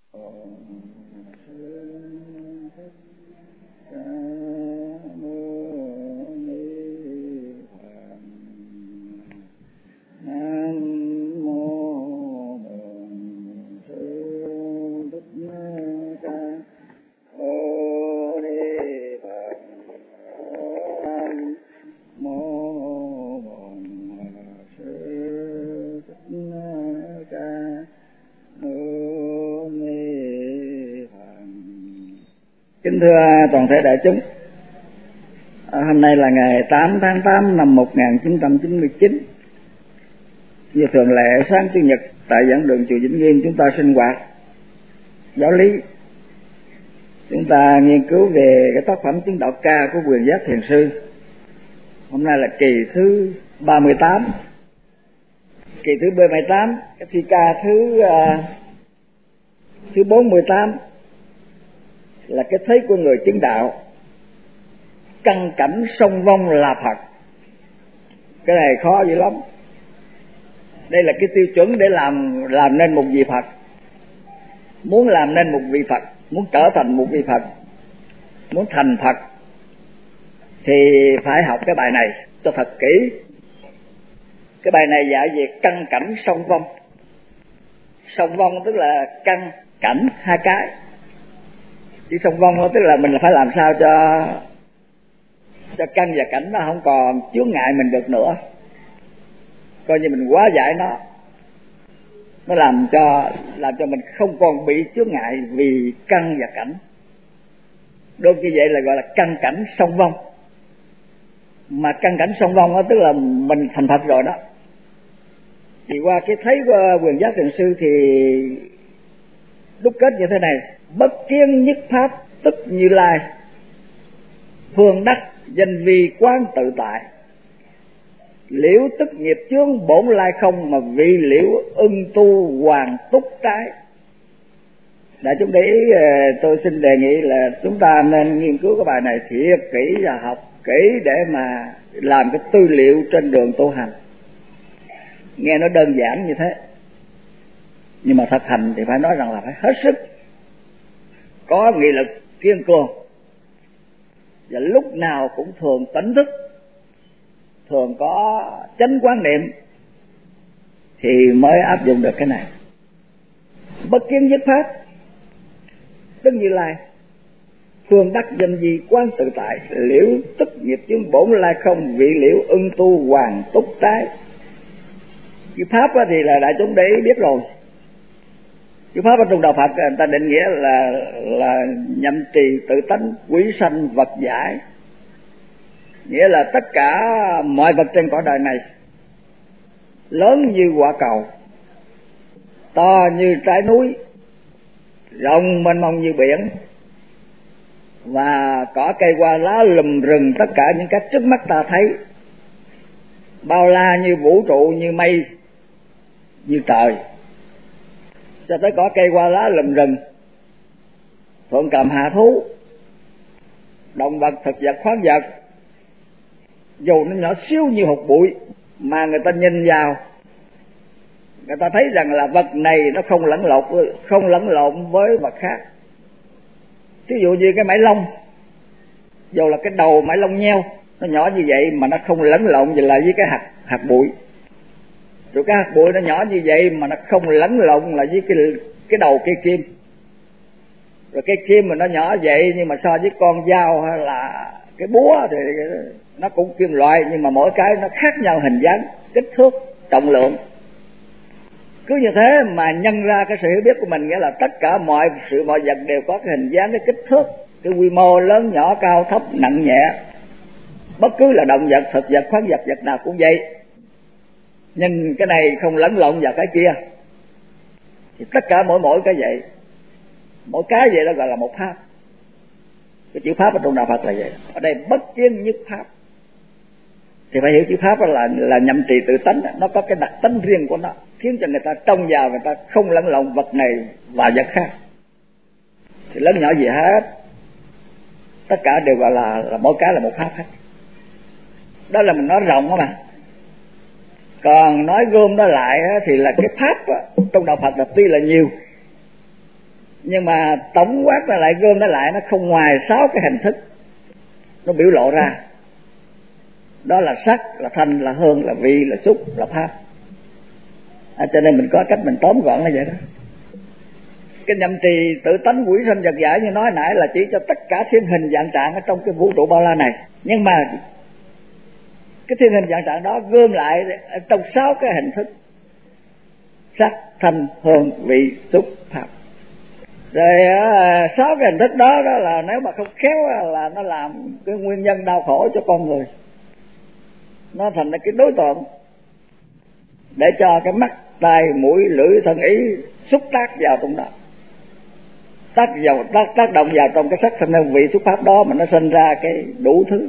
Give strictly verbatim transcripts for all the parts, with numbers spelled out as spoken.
Kính thưa toàn thể đại chúng, hôm nay là ngày tám tháng tám năm một nghìn chín trăm chín mươi chín. Như thường lệ, sáng Chủ nhật tại giảng đường chùa Vĩnh Nghiêm chúng ta sinh hoạt giáo lý. Chúng ta nghiên cứu về cái tác phẩm chứng đạo ca của Quyền Giác Thiền Sư. Hôm nay là kỳ thứ ba mươi tám. Kỳ thứ ba mươi tám, cái thi ca thứ uh, thứ bốn mươi tám là cái thấy của người chứng đạo. Căn cảnh song vong là Phật. Cái này khó dữ lắm. Đây là cái tiêu chuẩn để làm làm nên một vị Phật. Muốn làm nên một vị Phật, muốn trở thành một vị Phật, muốn thành Phật thì phải học cái bài này cho thật kỹ. Cái bài này dạy về căn cảnh song vong. Song vong tức là căn cảnh hai cái. Chứ song vong đó tức là mình phải làm sao cho cho căn và cảnh nó không còn chướng ngại mình được nữa. Coi như mình quá giải nó, nó làm cho làm cho mình không còn bị chướng ngại vì căn và cảnh. Đôi như vậy là gọi là căn cảnh song vong. Mà căn cảnh song vong đó tức là mình thành Phật rồi đó. Thì qua cái thấy của Quyền Giác Thiền Sư thì đúc kết như thế này: bất kiến nhất pháp tức Như Lai, phương đắc danh vi quán tự tại, liễu tức nghiệp chướng bổn lai không, mà vị liễu ưng tu hoàn túc trái. Đại chúng để ý, tôi xin đề nghị là chúng ta nên nghiên cứu cái bài này thiệt kỹ và học kỹ để mà làm cái tư liệu trên đường tu hành. Nghe nó đơn giản như thế, nhưng mà thực hành thì phải nói rằng là phải hết sức có nghị lực kiên cường, và lúc nào cũng thường tỉnh thức, thường có chánh quán niệm thì mới áp dụng được cái này. Bất kiến nhất pháp tức Như Lai, phương đắc danh vi quán tự tại, liễu tức nghiệp chướng bổn lai không, vị liễu ưng tu hoàn túc trái. Cái pháp thì là đại chúng để ý biết rồi. Cái pháp ở trong đạo Phật người ta định nghĩa là là nhậm trì tự tánh quý sanh vật giải, nghĩa là tất cả mọi vật trên cõi đời này, lớn như quả cầu, to như trái núi, rộng mênh mông như biển, và cỏ cây hoa lá lùm rừng, tất cả những cái trước mắt ta thấy, bao la như vũ trụ, như mây, như trời, cho tới cỏ cây hoa lá lùm rừng, thượng cầm hạ thú, động vật thực vật khoáng vật, dù nó nhỏ xíu như hột bụi mà người ta nhìn vào, người ta thấy rằng là vật này nó không lẫn lộn không lẫn lộn với vật khác. Ví dụ như cái mảy lông, dù là cái đầu mảy lông nheo nó nhỏ như vậy mà nó không lẫn lộn gì lại với cái hạt hạt bụi. Rồi cái hạt bụi nó nhỏ như vậy mà nó không lẫn lộn lại với cái cái đầu cây kim. Rồi cây kim mà nó nhỏ vậy nhưng mà so với con dao hay là cái búa thì nó cũng kim loại, nhưng mà mỗi cái nó khác nhau hình dáng, kích thước, trọng lượng. Cứ như thế mà nhân ra cái sự hiểu biết của mình, nghĩa là tất cả mọi sự mọi vật đều có cái hình dáng, cái kích thước, cái quy mô lớn nhỏ, cao thấp, nặng nhẹ. Bất cứ là động vật, thực vật, khoáng vật, vật nào cũng vậy. Nhưng cái này không lẫn lộn vào cái kia. Thì tất cả mỗi mỗi cái vậy, mỗi cái vậy đó gọi là một pháp. Cái chữ pháp ở trong đạo Phật là vậy. Ở đây bất kiến nhất pháp thì phải hiểu chữ pháp là là nhậm trì tự tánh, nó có cái đặc tính riêng của nó, khiến cho người ta trông vào, người ta không lẫn lộn vật này và vật khác, thì lớn nhỏ gì hết, tất cả đều gọi là, là mỗi cái là một pháp hết. Đó là mình nói rộng đó mà. Còn nói gom nó lại thì là cái pháp đó, trong đạo Phật là tuy là nhiều, Nhưng mà tổng quát nó lại gom nó lại, nó không ngoài sáu cái hình thức nó biểu lộ ra. Đó là sắc, là thanh, là hương, là vị, là xúc, là pháp. À, cho nên mình có cách mình tóm gọn là vậy đó. Cái nhậm trì tự tánh quỷ sanh vật giải như nói nãy là chỉ cho tất cả thiên hình dạng trạng ở trong cái vũ trụ bao la này. Nhưng mà cái thiên hình dạng trạng đó gom lại trong sáu cái hình thức: sắc, thanh, hương, vị, xúc, pháp. Rồi sáu cái hình thức đó đó là nếu mà không khéo là nó làm cái nguyên nhân đau khổ cho con người. Nó thành cái đối tượng để cho cái mắt, tai, mũi, lưỡi, thân, ý xúc tác vào trong đó, tác vào tác tác động vào trong cái sắc thanh hương vị xúc pháp đó, mà nó sinh ra cái đủ thứ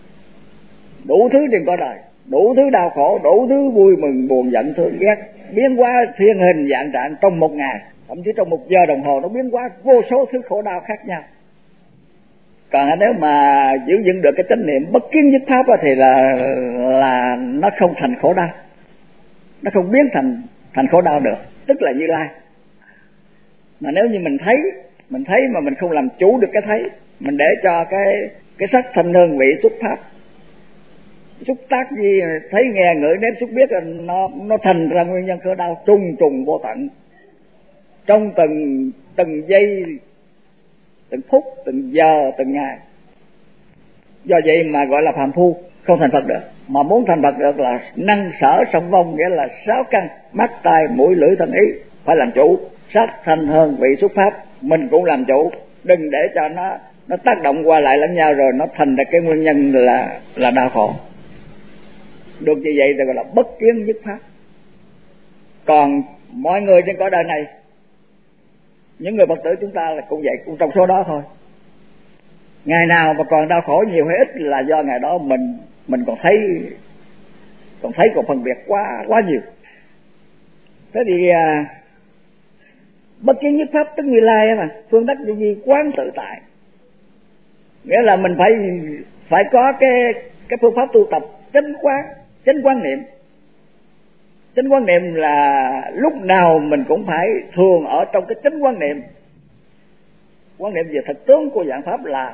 đủ thứ trên cõi đời, đủ thứ đau khổ, đủ thứ vui mừng buồn giận thương ghét, biến hóa thiên hình dạng trạng trong một ngày, thậm chí trong một giờ đồng hồ nó biến hóa vô số thứ khổ đau khác nhau. Còn nếu mà giữ vững được cái chánh niệm bất kiến nhất pháp thì là là nó không thành khổ đau, nó không biến thành thành khổ đau được, tức là Như Lai. Mà nếu như mình thấy mình thấy mà mình không làm chủ được cái thấy, mình để cho cái cái sắc thanh hương vị xúc pháp xúc tác gì thấy nghe ngửi nếm xúc biết là nó nó thành ra nguyên nhân khổ đau trùng trùng vô tận trong từng từng giây, từng phút, từng giờ, từng ngày. Do vậy mà gọi là phàm phu, không thành Phật được. Mà muốn thành Phật được là năng sở song vong, nghĩa là sáu căn: mắt, tai, mũi, lưỡi, thân, ý phải làm chủ. Sắc, thanh, hương, vị, xúc pháp mình cũng làm chủ, đừng để cho nó nó tác động qua lại lẫn nhau rồi nó thành ra cái nguyên nhân là là đau khổ. Được như vậy thì gọi là bất kiến nhất pháp. Còn mọi người trên cõi đời này, những người Phật tử chúng ta là cũng vậy, cũng trong số đó thôi. Ngày nào mà còn đau khổ nhiều hay ít là do ngày đó mình mình còn thấy còn thấy còn phân biệt quá quá nhiều. Thế thì à, bất kiến nhất pháp tức Như Lai mà phương đắc như gì quán tự tại, nghĩa là mình phải phải có cái cái phương pháp tu tập chánh quán, chánh quán niệm. Chánh quán niệm là lúc nào mình cũng phải thường ở trong cái chánh quán niệm. Quán niệm về thực tướng của dạng pháp là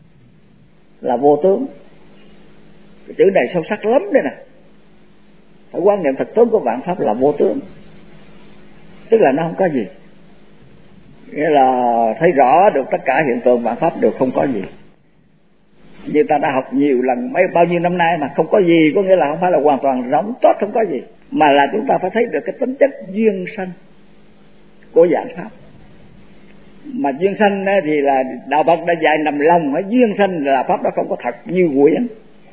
là vô tướng. Cái chữ này sâu sắc lắm đây nè. Phải quán niệm thực tướng của vạn pháp là vô tướng, tức là nó không có gì, nghĩa là thấy rõ được tất cả hiện tượng vạn pháp đều không có gì. Như ta đã học nhiều lần mấy bao nhiêu năm nay mà không có gì, có nghĩa là không phải là hoàn toàn rỗng tốt không có gì, mà là chúng ta phải thấy được cái tính chất duyên sanh của dạng pháp. Mà duyên sanh thì là đạo Phật đã dạy nằm lòng, duyên sanh là pháp đó không có thật, như quyển.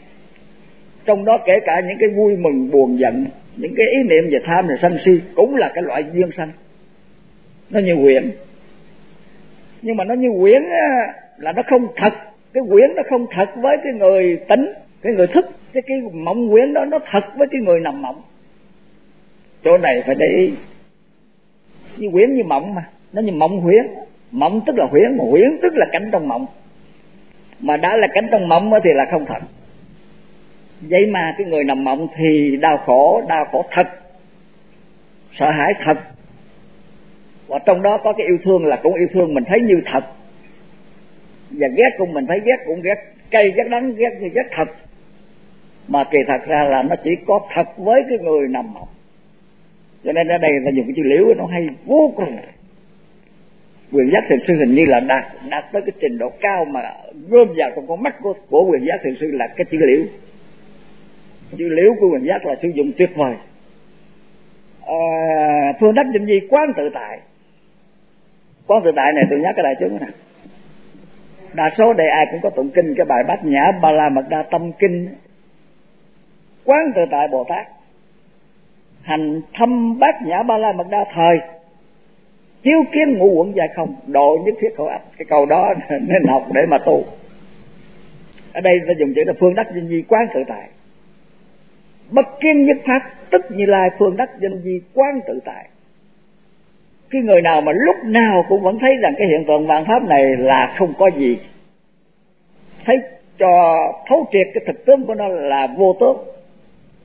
Trong đó kể cả những cái vui mừng buồn giận, những cái ý niệm về tham và sân si cũng là cái loại duyên sanh, nó như quyển. Nhưng mà nó như quyển là nó không thật. Cái quyển nó không thật với cái người tỉnh, cái người thức. Cái cái mộng quyển đó nó thật với cái người nằm mộng. Chỗ này phải để ý. Như quyển như mộng mà, nó như mộng huyễn. Mộng tức là huyễn, mà huyễn tức là cảnh trong mộng. Mà đã là cảnh trong mộng thì là không thật. Vậy mà cái người nằm mộng thì đau khổ, đau khổ thật, sợ hãi thật. Và trong đó có cái yêu thương là cũng yêu thương mình thấy như thật, và ghét cũng mình thấy ghét cũng ghét, cay ghét đắng ghét như ghét thật. Mà kỳ thật ra là nó chỉ có thật với cái người nằm mộng. Cho nên ở đây là dùng cái chữ liễu nó hay vô cùng. Quyền giác thiền sư hình như là đạt đạt tới cái trình độ cao mà gom vào trong con mắt của, của quyền giác thiền sư là cái chữ liễu. Chữ liễu của quyền giác là sử dụng tuyệt vời. À, phương đắc định gì quán tự tại. Quán tự tại này tôi nhắc cái đại chúng này. Đa số đây ai cũng có tụng kinh cái bài Bát Nhã Ba La Mật Đa Tâm Kinh. Quán tự tại Bồ Tát hành thâm Bát Nhã Ba La Mật Đa thời, chiếu kiến ngũ uẩn dài không, độ nhất thiết khổ ách. Cái câu đó nên học để mà tu. Ở đây ta dùng chữ là phương đắc danh di quán tự tại. Bất kiến nhất pháp tức Như Lai phương đắc danh di quán tự tại. Cái người nào mà lúc nào cũng vẫn thấy rằng cái hiện tượng vạn pháp này là không có gì, thấy cho thấu triệt cái thực tướng của nó là vô tướng,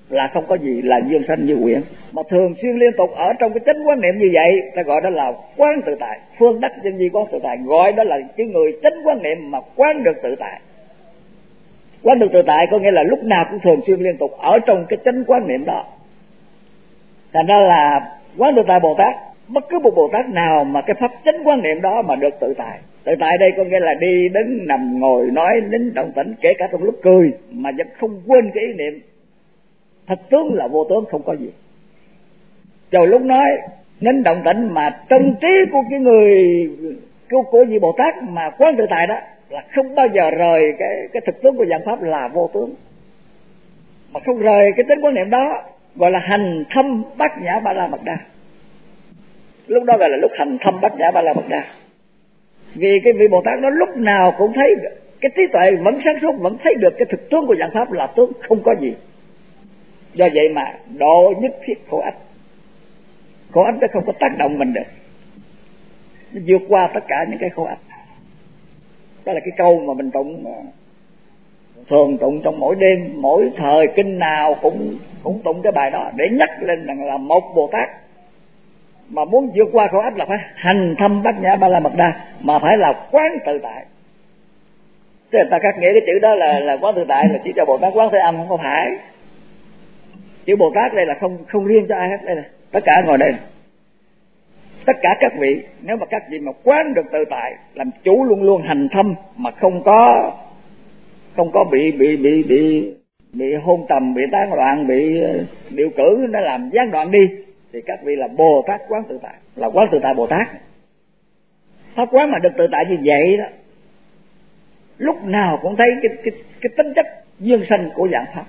là không có gì là dương sanh như quyển, mà thường xuyên liên tục ở trong cái chánh quán niệm như vậy, ta gọi đó là quán tự tại. Phương Đắc Chân Di quán tự tại, gọi đó là cái người chánh quán niệm mà quán được tự tại. Quán được tự tại có nghĩa là lúc nào cũng thường xuyên liên tục ở trong cái chánh quán niệm đó. Thành ra là quán tự tại Bồ Tát, bất cứ một Bồ Tát nào mà cái pháp chánh quán niệm đó mà được tự tại. Tự tại đây có nghĩa là đi đứng nằm ngồi nói nín động tĩnh, kể cả trong lúc cười mà vẫn không quên cái ý niệm thật tướng là vô tướng, không có gì. Rồi lúc nói nín động tĩnh mà tâm trí của cái người của, của vị Bồ Tát mà quán tự tại đó là không bao giờ rời cái cái thực tướng của dạng pháp là vô tướng, mà không rời cái tính quán niệm đó, gọi là hành thâm bát nhã ba la mật đa. Lúc đó gọi là lúc hành thâm bát nhã ba la mật đa. Vì cái vị Bồ Tát đó lúc nào cũng thấy cái trí tuệ vẫn sáng suốt, vẫn thấy được cái thực tướng của dạng pháp là tướng, không có gì. Do vậy mà độ nhất thiết khổ ách. Khổ ách nó không có tác động mình được, nó vượt qua tất cả những cái khổ ách. Đó là cái câu mà mình tụng, thường tụng trong mỗi đêm, mỗi thời kinh nào cũng cũng tụng cái bài đó để nhắc lên rằng là một Bồ Tát mà muốn vượt qua khổ ách là phải hành thâm bát nhã ba la mật đa, mà phải là quán tự tại. Thế người ta cắt nghĩa cái chữ đó là là quán tự tại là chỉ cho Bồ Tát Quán Thế Âm, không có phải. Chữ Bồ Tát đây là không không riêng cho ai hết, đây là tất cả ngồi đây, tất cả các vị, nếu mà các vị mà quán được tự tại, làm chủ luôn luôn hành thâm mà không có không có bị bị bị bị bị hôn trầm, bị tán loạn, bị điều cử nó làm gián đoạn đi, thì các vị là Bồ Tát Quán tự tại, là Quán tự tại Bồ Tát. Pháp quán mà được tự tại như vậy đó, lúc nào cũng thấy cái cái cái tính chất duyên sanh của dạng pháp,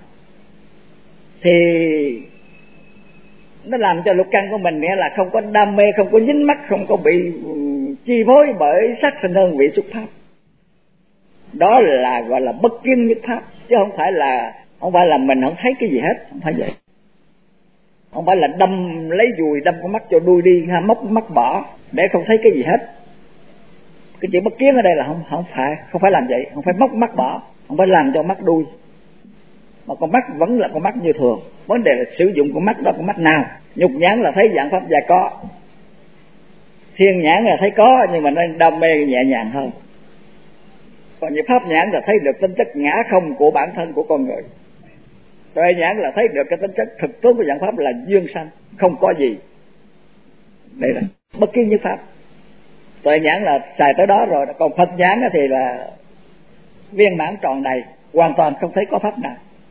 thì nó làm cho lục căn của mình nghĩa là không có đam mê, không có dính mắc, không có bị chi phối bởi sắc thanh hương vị xúc pháp. Đó là gọi là bất kiến nhất pháp, chứ không phải là không phải là mình không thấy cái gì hết, không phải vậy. Không phải là đâm lấy dùi đâm con mắt cho đuôi đi, ha, móc mắt bỏ để không thấy cái gì hết. Cái chữ bất kiến ở đây là không không phải không phải làm vậy, không phải móc mắt bỏ, không phải làm cho mắt đuôi, mà con mắt vẫn là con mắt như thường. Vấn đề là sử dụng con mắt đó con mắt nào. Nhục nhãn là thấy dạng pháp và có, thiên nhãn là thấy có nhưng mà nó đam mê nhẹ nhàng hơn. Còn như pháp nhãn là thấy được tính chất ngã không của bản thân của con người. Tuệ nhãn là thấy được cái tính chất thực tướng của dạng pháp là duyên sanh, không có gì. Đây là bất kiến như pháp. Tuệ nhãn là xài tới đó rồi, còn Phật nhãn thì là viên mãn tròn đầy, hoàn toàn không thấy có pháp nào.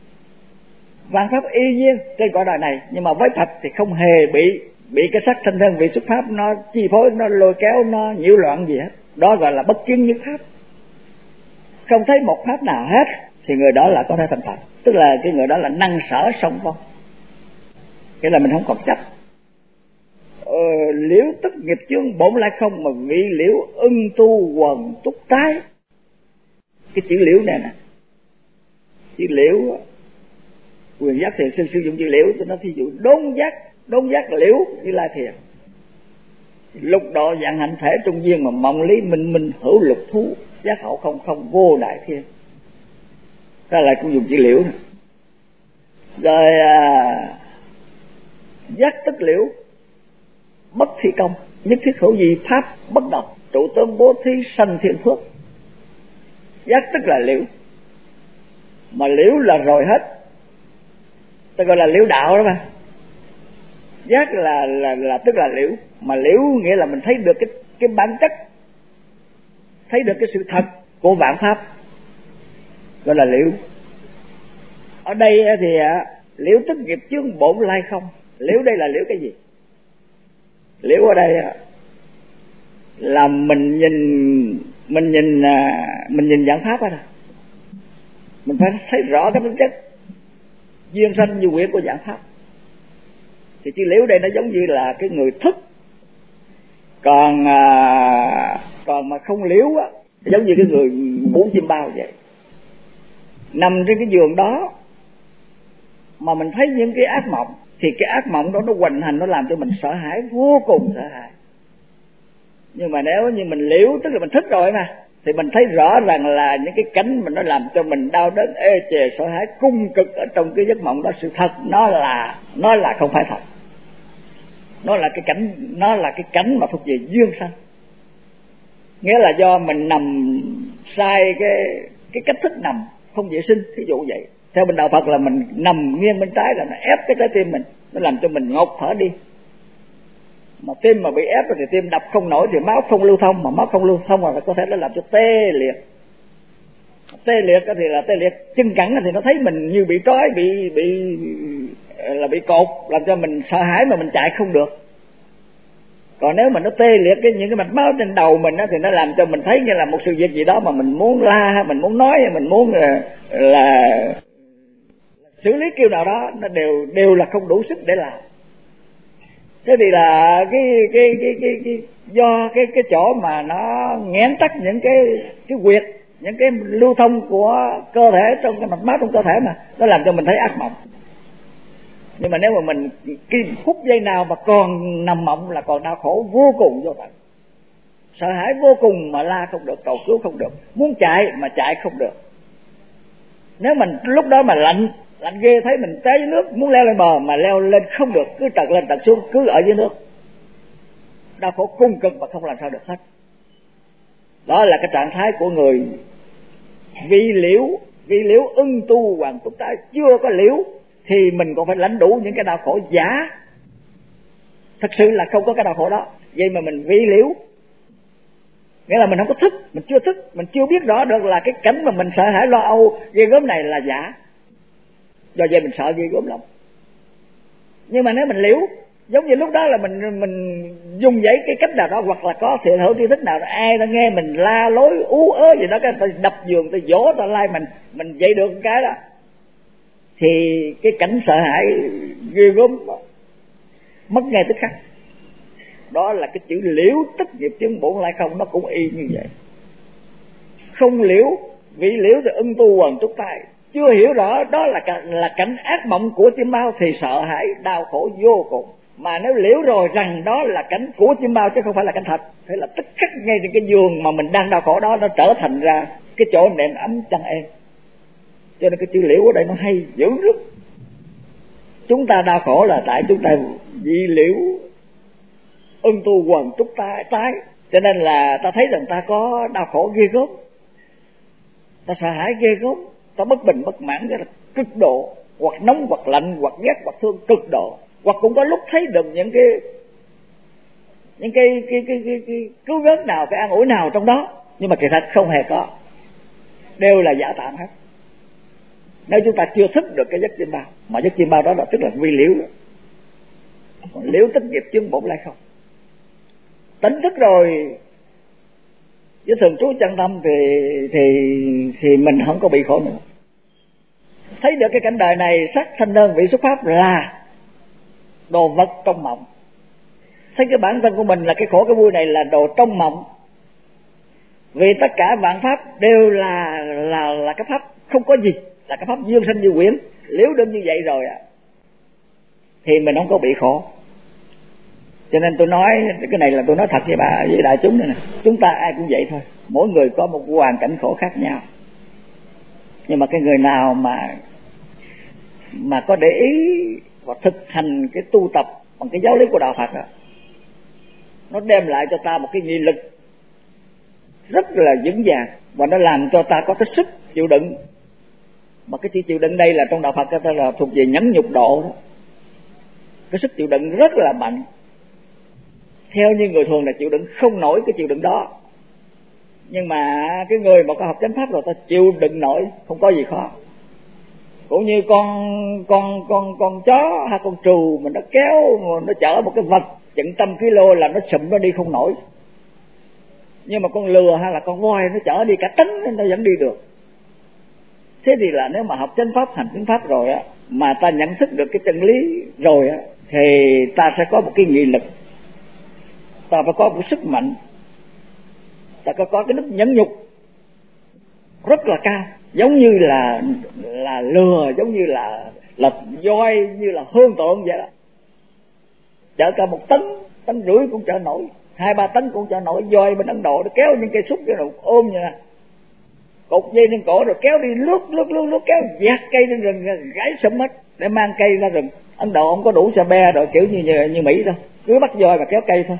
Vạn pháp y nhiên trên cõi đời này, nhưng mà với Phật thì không hề bị bị cái sắc thanh thân vị xuất pháp nó chi phối, nó lôi kéo, nó nhiễu loạn gì hết. Đó gọi là bất kiến nhất pháp. Không thấy một pháp nào hết thì người đó là có thể thành Phật. Tức là cái người đó là năng sở song phong, cái là mình không còn chấp. ờ, Liễu tức nghiệp chướng bổn lại không, mà vị liễu ưng tu quần túc tái. Cái chữ liễu này nè, chữ liễu Quyền Giác Thiền Sư sử dụng chữ liễu cho nó thí dụ đốn giác, đốn giác liễu Như Lai Thiền. Lục độ dạng hạnh thể trung duyên mà mộng lý minh minh hữu lục thú, giác hậu không không vô đại thiên. Đó là cũng dùng chữ liễu này. Rồi à, giác tức liễu bất thi công, nhất thiết hữu gì pháp bất động, trụ tướng bố thí sanh thiên phước. Giác tức là liễu, mà liễu là rồi hết, ta gọi là liễu đạo đó mà. Giác là là là tức là liễu, mà liễu nghĩa là mình thấy được cái cái bản chất, thấy được cái sự thật của vạn pháp, gọi là liễu. Ở đây thì liễu tức nghiệp chướng bổn lai không. Liễu đây là liễu cái gì? Liễu ở đây là mình nhìn mình nhìn mình nhìn vạn pháp đó, mình phải thấy rõ cái bản chất duyên sanh như quyển của dạng pháp. Thì chữ liễu đây nó giống như là cái người thức, còn à, còn mà không liễu á, giống như cái người ngủ chim bao vậy, nằm trên cái giường đó mà mình thấy những cái ác mộng, thì cái ác mộng đó nó hoành hành, nó làm cho mình sợ hãi, vô cùng sợ hãi. Nhưng mà nếu như mình liễu, tức là mình thức rồi mà, thì mình thấy rõ rằng là những cái cảnh mà nó làm cho mình đau đớn, ê chề, sợ hãi, cung cực ở trong cái giấc mộng đó, sự thật nó là nó là không phải thật. Nó là cái cảnh, nó là cái cảnh mà thuộc về duyên sanh. Nghĩa là do mình nằm sai cái cái cách thức nằm không vệ sinh, ví dụ vậy. Theo bên đạo Phật là mình nằm nghiêng bên trái là nó ép cái trái tim mình, nó làm cho mình ngột thở đi. Mà tim mà bị ép rồi thì tim đập không nổi thì máu không lưu thông, mà máu không lưu thông là có thể nó làm cho tê liệt. Tê liệt thì là tê liệt chân cẳng thì nó thấy mình như bị trói, bị bị là bị cột, làm cho mình sợ hãi mà mình chạy không được. Còn nếu mà nó tê liệt cái những cái mạch máu trên đầu mình á, thì nó làm cho mình thấy như là một sự việc gì đó mà mình muốn la, mình muốn nói, mình muốn là, là xử lý kiểu nào đó, nó đều đều là không đủ sức để làm. Thế thì là cái cái cái cái, cái do cái cái chỗ mà nó nghẽn tắc những cái cái huyệt, những cái lưu thông của cơ thể trong cái mạch máu trong cơ thể, mà nó làm cho mình thấy ác mộng. Nhưng mà nếu mà mình cái phút giây nào mà còn nằm mộng là còn đau khổ vô cùng vô tận, sợ hãi vô cùng mà la không được, cầu cứu không được, muốn chạy mà chạy không được. Nếu mình lúc đó mà lạnh lạnh ghê, thấy mình té dưới nước muốn leo lên bờ mà leo lên không được, cứ trật lên trật xuống, cứ ở dưới nước, đau khổ cung cực mà không làm sao được hết. Đó là cái trạng thái của người vì liễu, vì liễu ưng tu hoàng túc tái. Chưa có liễu thì mình còn phải lãnh đủ những cái đau khổ giả, thật sự là không có cái đau khổ đó. Vậy mà mình vi liễu, nghĩa là mình không có thức, mình chưa thức, mình chưa biết rõ được là cái cảnh mà mình sợ hãi lo âu ghê gớm này là giả. Do vậy mình sợ ghê gớm lắm. Nhưng mà nếu mình liễu, giống như lúc đó là mình mình dùng vậy cái cách nào đó, hoặc là có sự hữu tri thức nào đó, ai đã nghe mình la lối ú ớ gì đó, cái ta đập giường, ta dỗ, ta lai mình, mình dậy được cái đó, thì cái cảnh sợ hãi ghê gớm mất ngay tức khắc. Đó là cái chữ liễu tức nghiệp chứng bổn lại không, nó cũng y như vậy. Không liễu, vì liễu thì ưng tu quần trúc tai, chưa hiểu rõ đó là là cảnh ác mộng của chim bao thì sợ hãi đau khổ vô cùng. Mà nếu liễu rồi rằng đó là cảnh của chim bao chứ không phải là cảnh thật, thế là tức khắc ngay trên cái giường mà mình đang đau khổ đó, nó trở thành ra cái chỗ nệm ấm chăn êm. Cho nên cái chữ liễu ở đây nó hay dữ rất. Chúng ta đau khổ là tại chúng ta vì liễu ưng tu quần trúc tai tái, cho nên là ta thấy rằng ta có đau khổ ghê gớm, ta sợ hãi ghê gớm, ta bất bình bất mãn cái là cực độ, hoặc nóng hoặc lạnh hoặc ghét hoặc thương cực độ, hoặc cũng có lúc thấy được những cái những cái cái cái cái, cái cứu vớt nào, cái an ủi nào trong đó, nhưng mà kỳ thật không hề có, đều là giả tạm hết. Nếu chúng ta chưa thức được cái giấc chiêm bao, mà giấc chiêm bao đó là tức là vi liễu, còn liễu tức nghiệp chứng bổn lại không. Tỉnh thức rồi với thường trú chân tâm thì thì thì mình không có bị khổ nữa. Thấy được cái cảnh đời này, sắc thanh đơn vị xuất pháp là đồ vật trong mộng. Thấy cái bản thân của mình là cái khổ cái vui này là đồ trong mộng. Vì tất cả vạn pháp đều là là là cái pháp không có gì, là cái pháp dương sanh như quyển. Nếu đương như vậy rồi à, thì mình không có bị khổ. Cho nên tôi nói cái này là tôi nói thật với bà, với đại chúng này nè, chúng ta ai cũng vậy thôi, mỗi người có một hoàn cảnh khổ khác nhau. Nhưng mà cái người nào mà mà có để ý và thực hành cái tu tập bằng cái giáo lý của đạo Phật đó, nó đem lại cho ta một cái nghị lực rất là vững vàng, và nó làm cho ta có cái sức chịu đựng. Mà cái chịu đựng đây là trong đạo Phật ta là thuộc về nhẫn nhục độ đó. Cái sức chịu đựng rất là mạnh. Theo như người thường là chịu đựng không nổi cái chịu đựng đó, nhưng mà cái người mà có học chánh pháp rồi ta chịu đựng nổi, không có gì khó. Cũng như con con con con chó hay con trù mà nó kéo, nó chở một cái vật chừng trăm kilo là nó sụm, nó đi không nổi. Nhưng mà con lừa hay là con voi nó chở đi cả tấn nó vẫn đi được. Thế thì là nếu mà học chánh pháp, hành chánh pháp rồi á, mà ta nhận thức được cái chân lý rồi á, thì ta sẽ có một cái nghị lực, ta phải có một sức mạnh, ta có có cái đức nhẫn nhục rất là cao, giống như là là lừa, giống như là là voi, như là hương tượng vậy đó, chở cả một tấn tấn rưỡi cũng chở nổi, hai ba tấn cũng cho nổi. Voi bên Ấn Độ nó kéo những cây xúc cho nó ôm như nè, cột dây lên cổ rồi kéo đi lướt lướt lướt lướt kéo dạt cây lên rừng gãy sụm hết để mang cây ra rừng. Ấn Độ không có đủ xe be rồi kiểu như như, như Mỹ đâu, cứ bắt voi mà kéo cây thôi.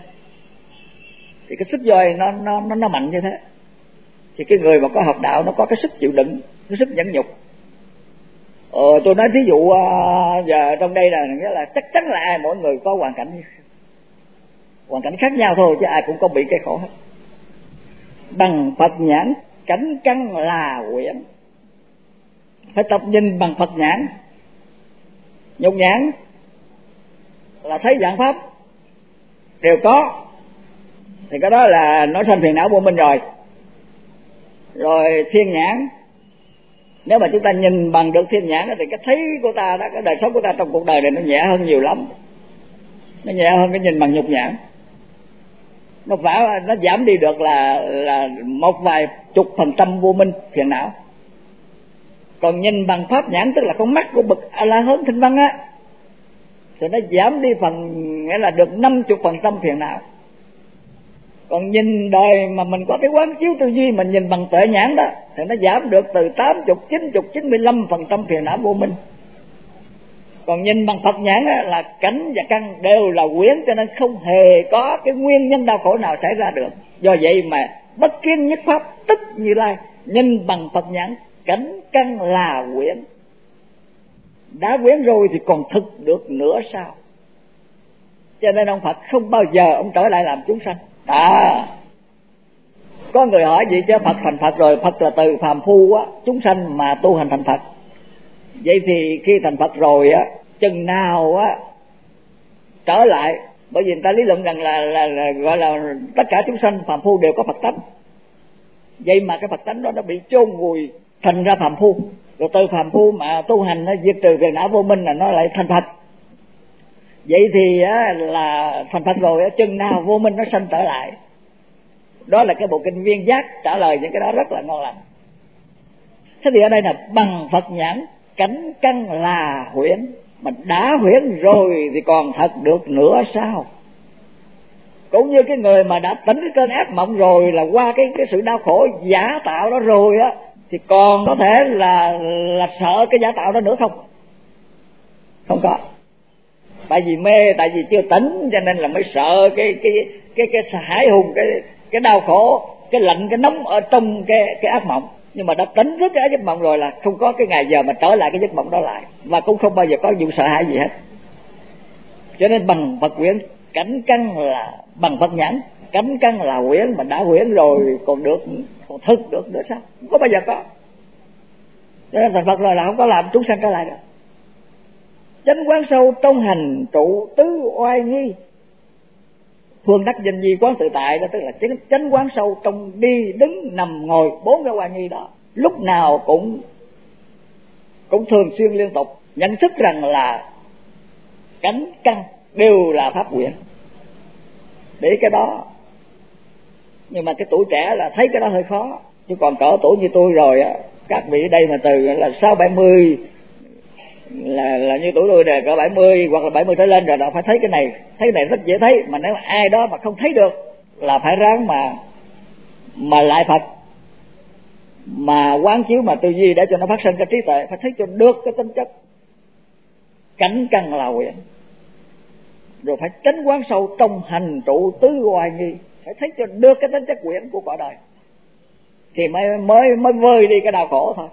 Thì cái sức voi nó nó nó nó mạnh như thế. Thì cái người mà có học đạo nó có cái sức chịu đựng, cái sức nhẫn nhục. Ờ, tôi nói thí dụ uh, giờ trong đây là nghĩa là chắc chắn là ai mỗi người có hoàn cảnh hoàn cảnh khác nhau thôi, chứ ai cũng có bị cái khổ hết. Bằng Phật nhãn cảnh căn là quyển, phải tập nhìn bằng Phật nhãn. Nhục nhãn là thấy dạng pháp đều có, thì cái đó là nói sanh phiền não vô minh rồi. Rồi thiên nhãn, nếu mà chúng ta nhìn bằng được thiên nhãn thì cái thấy của ta đó, cái đời sống của ta trong cuộc đời này nó nhẹ hơn nhiều lắm. Nó nhẹ hơn cái nhìn bằng nhục nhãn. Nó phải nó giảm đi được là là một vài chục phần trăm vô minh phiền não. Còn nhìn bằng pháp nhãn, tức là con mắt của bậc A La Hán Thanh Văn á, thì nó giảm đi phần, nghĩa là được năm chục phần trăm phiền não. Còn nhìn đời mà mình có cái quán chiếu tư duy, mình nhìn bằng tuệ nhãn đó, thì nó giảm được từ tám mươi, chín mươi, chín mươi lăm phần trăm phiền não vô minh. Còn nhìn bằng Phật nhãn á, là cảnh và căn đều là quyển, cho nên không hề có cái nguyên nhân đau khổ nào xảy ra được. Do vậy mà bất kiến nhất pháp tức Như Lai, nhìn bằng Phật nhãn cảnh căn là quyển. Đã quyển rồi thì còn thực được nữa sao? Cho nên ông Phật không bao giờ ông trở lại làm chúng sanh. À, có người hỏi gì chứ Phật thành Phật rồi, Phật là từ phàm phu á, chúng sanh mà tu hành thành Phật. Vậy thì khi thành Phật rồi á, chừng nào á trở lại? Bởi vì người ta lý luận rằng là, là, là gọi là tất cả chúng sanh phàm phu đều có Phật tánh. Vậy mà cái Phật tánh đó nó bị chôn vùi thành ra phàm phu. Rồi từ phàm phu mà tu hành nó diệt trừ phiền não vô minh là nó lại thành Phật. Vậy thì á, là thành Phật rồi á, chừng nào vô minh nó sanh trở lại? Đó là cái bộ kinh Viên Giác trả lời những cái đó rất là ngon lành. Thế thì ở đây là bằng Phật nhãn cảnh căn là huyễn, mà đã huyễn rồi thì còn thật được nữa sao? Cũng như cái người mà đã tỉnh cái cơn ác mộng rồi, là qua cái cái sự đau khổ giả tạo đó rồi á, thì còn có thể là là sợ cái giả tạo đó nữa không? Không có. Tại vì mê, tại vì chưa tỉnh, cho nên là mới sợ cái cái cái cái, cái hãi hùng, cái cái đau khổ, cái lạnh cái nóng ở trong cái cái ác mộng. Nhưng mà đã tỉnh rất cái giấc mộng rồi là không có cái ngày giờ mà trở lại cái giấc mộng đó lại, và cũng không bao giờ có vụ sợ hãi gì hết. Cho nên bằng Phật quyển cảnh căn là bằng Phật nhãn cảnh căn là quyển, mà đã quyển rồi còn được, còn thực được nữa sao? Không có bao giờ có. Cho nên thành Phật rồi là không có làm chúng sanh trở lại được. Chánh quán sâu trong hành trụ tứ oai nghi, phương đắc danh di quán tự tại đó, tức là chánh, chánh quán sâu trong đi đứng nằm ngồi bốn cái oai nghi đó, lúc nào cũng cũng thường xuyên liên tục nhận thức rằng là cảnh căn đều là pháp quyển. Để cái đó, nhưng mà cái tuổi trẻ là thấy cái đó hơi khó, chứ còn cỡ tuổi như tôi rồi á, các vị ở đây mà từ là sáu bảy mươi là là như tuổi tôi này, cỡ bảy mươi hoặc là bảy mươi trở lên rồi, là phải thấy cái này. Thấy cái này rất dễ thấy, mà nếu ai đó mà không thấy được là phải ráng mà mà lại Phật, mà quán chiếu, mà tư duy để cho nó phát sinh cái trí tuệ, phải thấy cho được cái tính chất cảnh căn là quyển. Rồi phải tránh quán sâu trong hành trụ tứ oai nghi, phải thấy cho được cái tính chất quyển của cõi đời, thì mới mới mới vơi đi cái đau khổ thôi.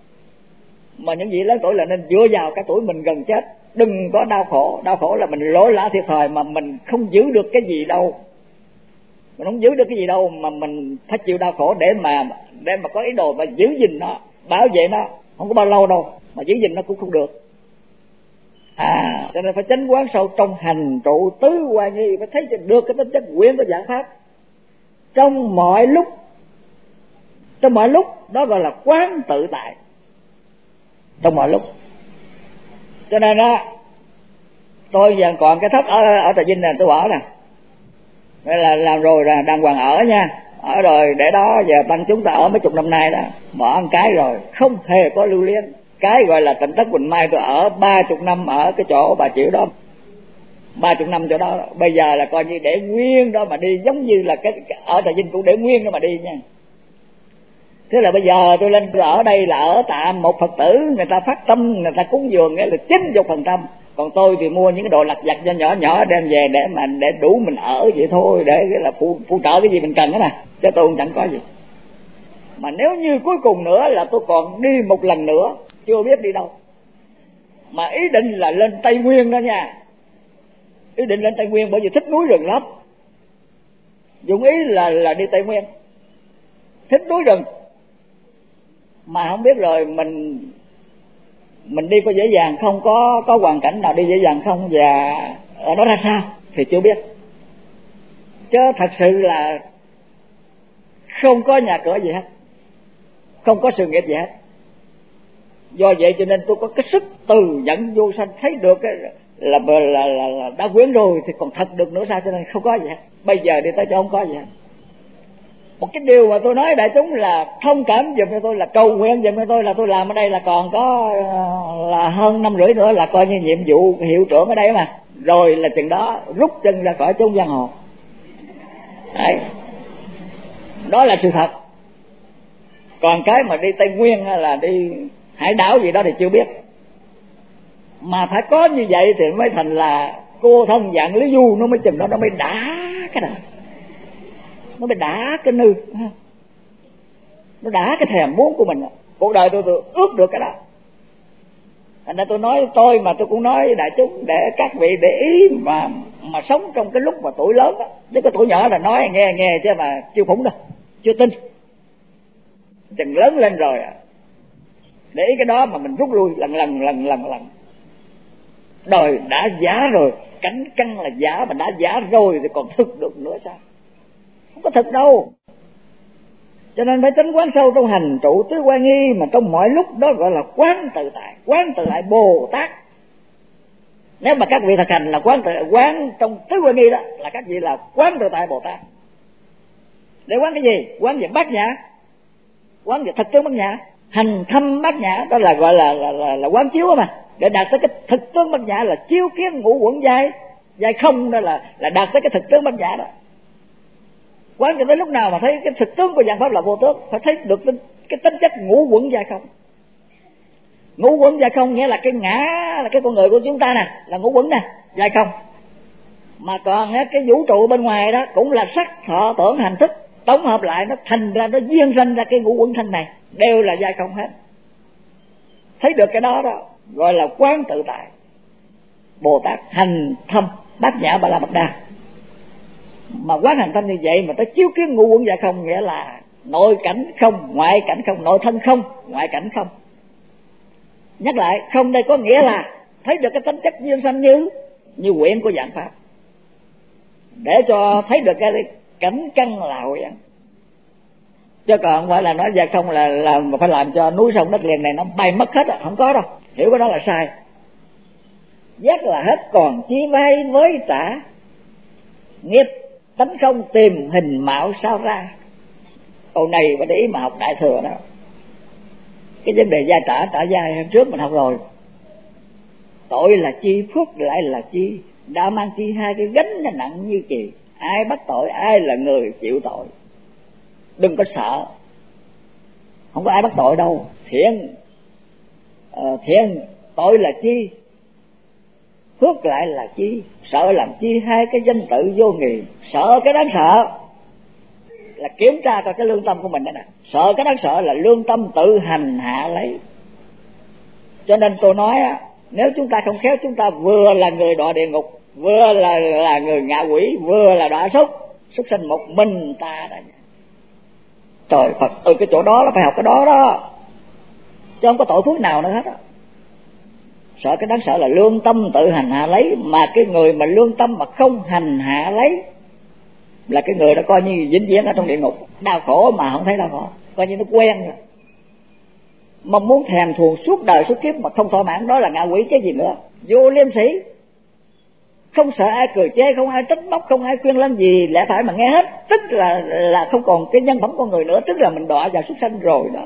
Mà những vị lớn tuổi là nên dựa vào cái tuổi mình gần chết, đừng có đau khổ. Đau khổ là mình lỗi lã thiệt thòi, mà mình không giữ được cái gì đâu, mình không giữ được cái gì đâu, mà mình phải chịu đau khổ để mà để mà có ý đồ mà giữ gìn nó, bảo vệ nó, không có bao lâu đâu, mà giữ gìn nó cũng không được. À, cho nên phải chánh quán sâu trong hành trụ tứ oai nghi, phải thấy cho được cái tính chất quyển của giảng pháp trong mọi lúc. Trong mọi lúc đó gọi là quán tự tại, trong mọi lúc. Cho nên đó, tôi giờ còn cái thất ở ở Trà Vinh này tôi bỏ nè, đây là làm rồi là đàng hoàng ở nha, ở rồi để đó giờ tăng chúng ta ở mấy chục năm nay đó, bỏ một cái rồi không hề có lưu luyến. Cái gọi là Tỉnh Thất Quỳnh Mai tôi ở ba chục năm ở cái chỗ bà Chiểu đó, ba chục năm chỗ đó, bây giờ là coi như để nguyên đó mà đi, giống như là cái ở Trà Vinh cũng để nguyên đó mà đi nha. Thế là bây giờ tôi lên ở đây là ở tạm một Phật tử, người ta phát tâm, người ta cúng dường nghĩa là chín mươi phần trăm, còn tôi thì mua những cái đồ lặt vặt nhỏ nhỏ nhỏ đem về để mà để đủ mình ở vậy thôi, để là phụ phụ trợ cái gì mình cần đó nè, chứ tôi cũng chẳng có gì. Mà nếu như cuối cùng nữa là tôi còn đi một lần nữa, chưa biết đi đâu, mà ý định là lên Tây Nguyên đó nha, ý định lên Tây Nguyên, bởi vì thích núi rừng lắm, dụng ý là là đi Tây Nguyên, thích núi rừng, mà không biết rồi mình mình đi có dễ dàng không, có có hoàn cảnh nào đi dễ dàng không, và ở đó ra sao thì chưa biết. Chứ thật sự là không có nhà cửa gì hết, không có sự nghiệp gì hết. Do vậy cho nên tôi có cái sức từ dẫn vô sanh, thấy được cái là là, là, là, là đã quyến rồi thì còn thật được nữa sao, cho nên không có gì hết. Bây giờ đi tới chỗ không có gì hết. Một cái điều mà tôi nói đại chúng là thông cảm giùm cho tôi, là cầu nguyện giùm cho tôi, là tôi làm ở đây là còn có là hơn năm rưỡi nữa là coi như nhiệm vụ hiệu trưởng ở đây mà, rồi là chừng đó rút chân ra khỏi chốn giang hồ. Đấy, đó là sự thật. Còn cái mà đi Tây Nguyên hay là đi hải đảo gì đó thì chưa biết. Mà phải có như vậy thì mới thành là cô thân dạng Lý Du, nó mới chừng đó nó mới đã cái đời, nó mới đã cái nư, nó đã cái thèm muốn của mình. Cuộc đời tôi tôi ước được cái đó. Thành ra tôi nói tôi mà tôi cũng nói đại chúng để các vị để ý mà mà sống trong cái lúc mà tuổi lớn đó, chứ cái tuổi nhỏ là nói nghe nghe chứ mà chưa phủng đâu, chưa tin. Chừng lớn lên rồi để ý cái đó mà mình rút lui lần lần lần lần lần. Đời đã giả rồi, cảnh căn là giả, mà đã giả rồi thì còn thực được nữa sao? Không có thực đâu. Cho nên phải tính quán sâu trong hành trụ tứ quan nghi, mà trong mọi lúc đó gọi là quán tự tại, quán tự tại Bồ Tát. Nếu mà các vị thực hành là quán tự quán trong tứ quan nghi đó, là các vị là quán tự tại Bồ Tát. Để quán cái gì? Quán về bát nhã, quán về thực tướng bát nhã, hành thâm bát nhã, đó là gọi là là là, là quán chiếu mà. Để đạt tới cái thực tướng bát nhã là chiếu kiến ngũ uẩn giai giai không, đó là là đạt tới cái thực tướng bát nhã đó. Quán cho tới lúc nào mà thấy cái thực tướng của dạng pháp là vô tướng, phải thấy được cái, cái tính chất ngũ uẩn giai không. Ngũ uẩn giai không nghĩa là cái ngã, là cái con người của chúng ta nè, là ngũ uẩn nè, giai không. Mà còn cái vũ trụ bên ngoài đó cũng là sắc thọ tưởng hành thức, tổng hợp lại nó thành ra, nó duyên sinh ra cái ngũ uẩn thanh này, đều là giai không hết. Thấy được cái đó đó gọi là quán tự tại Bồ Tát, hành thâm bát nhã ba la mật đa. Mà quán hành thâm như vậy mà tới chiếu kiến ngũ uẩn giai không, nghĩa là nội cảnh không, ngoại cảnh không, nội thân không, ngoại cảnh không. Nhắc lại, không đây có nghĩa là thấy được cái tính chất duyên sanh như như quyển của dạng pháp, để cho thấy được cái cảnh căn là quyển. Chứ còn không phải là nói giai không là là phải làm cho núi sông đất liền này nó bay mất hết, không có đâu, hiểu cái đó là sai. Giác là hết còn chi vay với trả, nghiệp tánh không tìm hình mạo sao ra. Câu này phải để ý mà học đại thừa đó. Cái vấn đề gia trả trả giai hôm trước mình học rồi. Tội là chi, phước lại là chi, đã mang chi hai cái gánh nó nặng như chì. Ai bắt tội, ai là người chịu tội. Đừng có sợ, không có ai bắt tội đâu. Thiện uh, thiện tội là chi, phước lại là chi, sợ làm chi hai cái danh tự vô nghị. Sợ cái đáng sợ là kiểm tra coi cái lương tâm của mình đó nè. Sợ cái đáng sợ là lương tâm tự hành hạ lấy. Cho nên tôi nói nếu chúng ta không khéo, chúng ta vừa là người đọa địa ngục, vừa là là người ngạ quỷ, vừa là đọa súc súc sinh một mình ta đó. Trời Phật ơi, cái chỗ đó là phải học cái đó đó, chứ không có tội phước nào nữa hết á. Sợ cái đáng sợ là lương tâm tự hành hạ lấy, mà cái người mà lương tâm mà không hành hạ lấy là cái người đó coi như vĩnh viễn ở trong địa ngục, đau khổ mà không thấy đau khổ, coi như nó quen rồi. Mong muốn thèm thuồng suốt đời suốt kiếp mà không thỏa mãn, đó là ngạ quỷ cái gì nữa. Vô liêm sĩ, không sợ ai cười chê, không ai trách móc, không ai khuyên lắm gì, lẽ phải mà nghe hết, tức là là không còn cái nhân phẩm con người nữa, tức là mình đọa vào súc sanh rồi đó.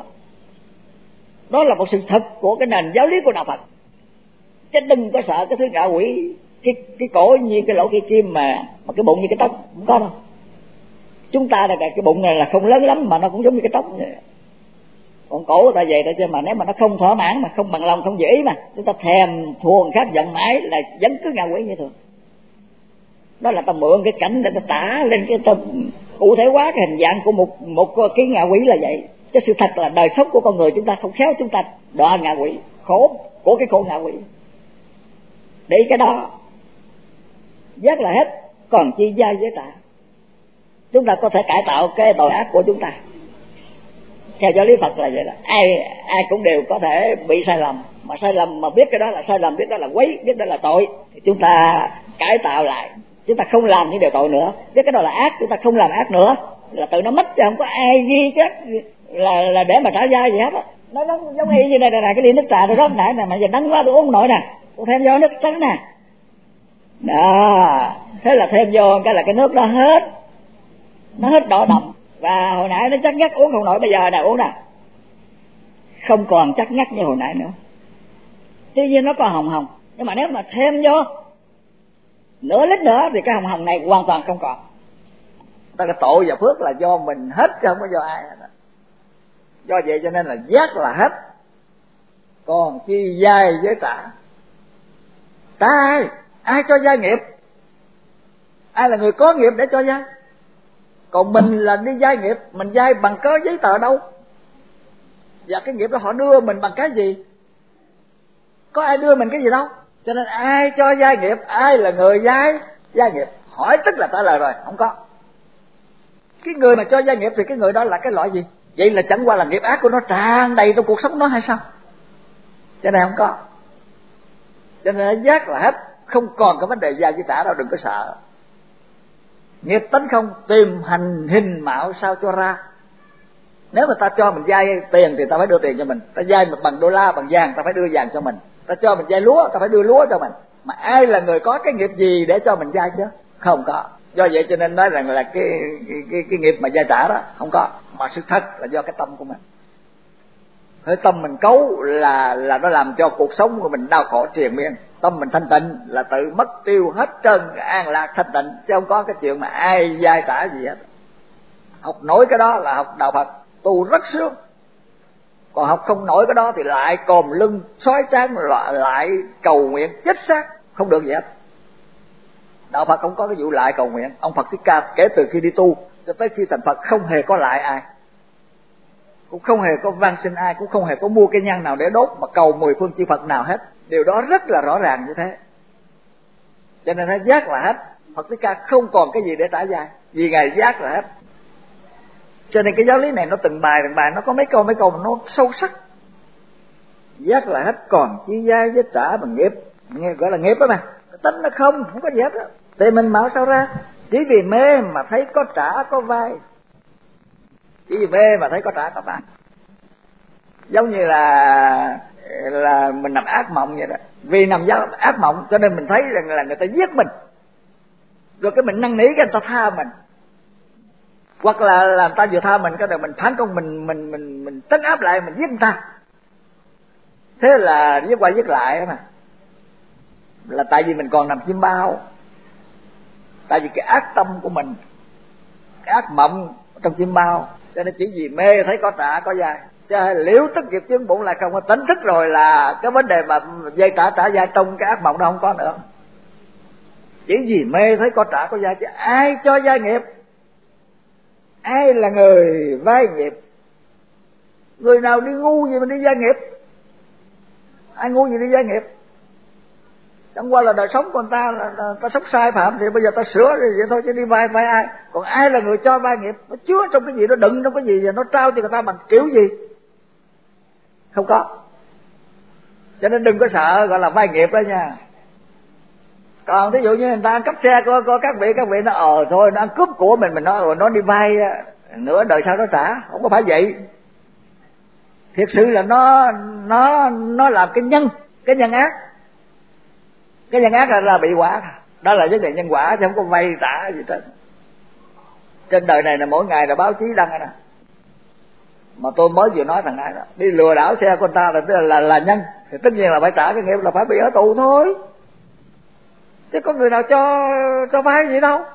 Đó là một sự thật của cái nền giáo lý của đạo Phật, chứ đừng có sợ cái thứ ngạ quỷ cái cái cổ như cái lỗ cây kim mà mà cái bụng như cái tóc, không có đâu. Chúng ta là cái bụng này là không lớn lắm mà nó cũng giống như cái tóc vậy. Còn cổ ta vậy đó chứ, mà nếu mà nó không thỏa mãn, mà không bằng lòng, không dễ mà chúng ta thèm thuồng khác giận mãi là vẫn cứ ngạ quỷ như thường. Đó là ta mượn cái cảnh để ta tả lên cái ta cụ thể hóa cái hình dạng của một một cái ngạ quỷ là vậy. Chứ sự thật là đời sống của con người chúng ta không khéo, chúng ta đọa ngạ quỷ, khổ của cái khổ ngạ quỷ. Để cái đó giác là hết, còn chi giai giới trả. Chúng ta có thể cải tạo cái tội ác của chúng ta. Theo giáo lý Phật là vậy đó, ai ai cũng đều có thể bị sai lầm, mà sai lầm mà biết cái đó là sai lầm, biết đó là quấy, biết đó là tội, thì chúng ta cải tạo lại, chúng ta không làm những điều tội nữa. Biết cái đó là ác, chúng ta không làm ác nữa, là tự nó mất, chứ không có ai ghi chắc là là để mà trả giá gì hết á. Nó nó giống y như này này, cái ly nước trà tôi rót nãy nè, mà giờ nắng quá tôi uống không nổi nè, tôi thêm vô nước trắng nè, đó, thế là thêm vô cái là cái nước đó hết, nó hết độ đậm. Và hồi nãy nó chắc ngắt uống không nổi, bây giờ nè uống nè, không còn chắc ngắt như hồi nãy nữa. Tuy nhiên nó có hồng hồng, nhưng mà nếu mà thêm vô nửa lít nữa thì cái hồng hồng này hoàn toàn không còn. Ta cái tội và phước là do mình hết chứ không có do ai hết. Do vậy cho nên là giác là hết, còn chi giai giới trả. Ta ai ai cho giai nghiệp? Ai là người có nghiệp để cho giai? Còn mình là đi giai nghiệp, mình giai bằng cớ giấy tờ đâu? Và cái nghiệp đó họ đưa mình bằng cái gì? Có ai đưa mình cái gì đâu. Cho nên ai cho giai nghiệp, ai là người giai giai nghiệp? Hỏi tức là trả lời rồi, không có. Cái người mà cho giai nghiệp thì cái người đó là cái loại gì? Vậy là chẳng qua là nghiệp ác của nó tràn đầy trong cuộc sống nó hay sao? Cho nên không có. Cho nên giác là hết, không còn cái vấn đề giai với trả đâu, đừng có sợ. Nghiệp tánh không, tìm hành hình mạo sao cho ra. Nếu mà ta cho mình vay tiền thì ta phải đưa tiền cho mình. Ta vay một bằng đô la, bằng vàng, ta phải đưa vàng cho mình. Ta cho mình vay lúa, ta phải đưa lúa cho mình. Mà ai là người có cái nghiệp gì để cho mình vay chứ? Không có. Do vậy cho nên nói rằng là cái cái, cái, cái nghiệp mà vay trả đó không có. Mà sự thật là do cái tâm của mình. Cái tâm mình cấu là là nó làm cho cuộc sống của mình đau khổ triền miên. Tâm mình thanh tịnh là tự mất tiêu hết trơn, an lạc thanh tịnh, chứ không có cái chuyện mà ai vay trả gì hết. Học nổi cái đó là học đạo Phật, tu rất sướng. Còn học không nổi cái đó thì lại còm lưng xói trán, lại cầu nguyện chết xác, không được gì hết. Đạo Phật không có cái vụ lại cầu nguyện. Ông Phật Thích Ca kể từ khi đi tu cho tới khi thành Phật không hề có lại ai, cũng không hề có van xin ai, cũng không hề có mua cái nhang nào để đốt mà cầu mười phương chư Phật nào hết. Điều đó rất là rõ ràng như thế. Cho nên nó giác là hết. Phật Thích Ca không còn cái gì để trả dài, vì Ngài giác là hết. Cho nên cái giáo lý này nó từng bài từng bài, nó có mấy câu mấy câu mà nó sâu sắc. Giác là hết, còn chi giai với trả bằng nghiệp. Nghe gọi là nghiệp đó mà. Tính nó không, không có gì hết đó. Thì mình mạo sao ra? Chỉ vì mê mà thấy có trả có vay. Chỉ vì mê mà thấy có trả có vay. Giống như là là mình nằm ác mộng vậy đó. Vì nằm ác mộng cho nên mình thấy rằng là người ta giết mình, rồi cái mình năn nỉ cái người ta tha mình. Hoặc là là người ta vừa tha mình cái rồi mình phản công, mình mình mình mình trấn áp lại, mình giết người ta. Thế là giết qua giết lại đó mà. Là tại vì mình còn nằm chim bao. Tại vì cái ác tâm của mình, cái ác mộng trong chim bao, cho nên chỉ vì mê thấy có trả có vay. Chứ liễu tức nghiệp chướng bổn lại không có tỉnh thức rồi là cái vấn đề mà vay trả trả vay trong cái ác mộng đó không có nữa. Chỉ vì mê thấy có trả có vay, chứ ai cho vay nghiệp? Ai là người vay nghiệp? Người nào đi ngu gì mà đi vay nghiệp? Ai ngu gì đi vay nghiệp? Chẳng qua là đời sống của người ta là, là ta sống sai phạm thì bây giờ ta sửa rồi vậy thôi, chứ đi vay vay ai? Còn ai là người cho vay nghiệp? Nó chứa trong cái gì, nó đựng trong cái gì và nó trao cho người ta bằng kiểu gì? Không có. Cho nên đừng có sợ gọi là vay nghiệp đó nha. Còn ví dụ như người ta ăn cắp xe của, của các vị, các vị nó ờ thôi nó ăn cướp của mình, mình nói rồi nó đi vay nửa đời sau nó trả, không có phải vậy. Thiệt sự là nó nó nó làm cái nhân cái nhân ác. Cái nhân ác là, là bị quả. Đó là vấn đề nhân quả, chứ không có vay trả gì hết. Trên đời này là mỗi ngày là báo chí đăng rồi nè. Mà tôi mới vừa nói thằng này đó, đi lừa đảo xe của người ta là, là là là nhân, thì tất nhiên là phải trả cái nghiệp, là phải bị ở tù thôi. chứ có người nào cho cho vay gì đâu.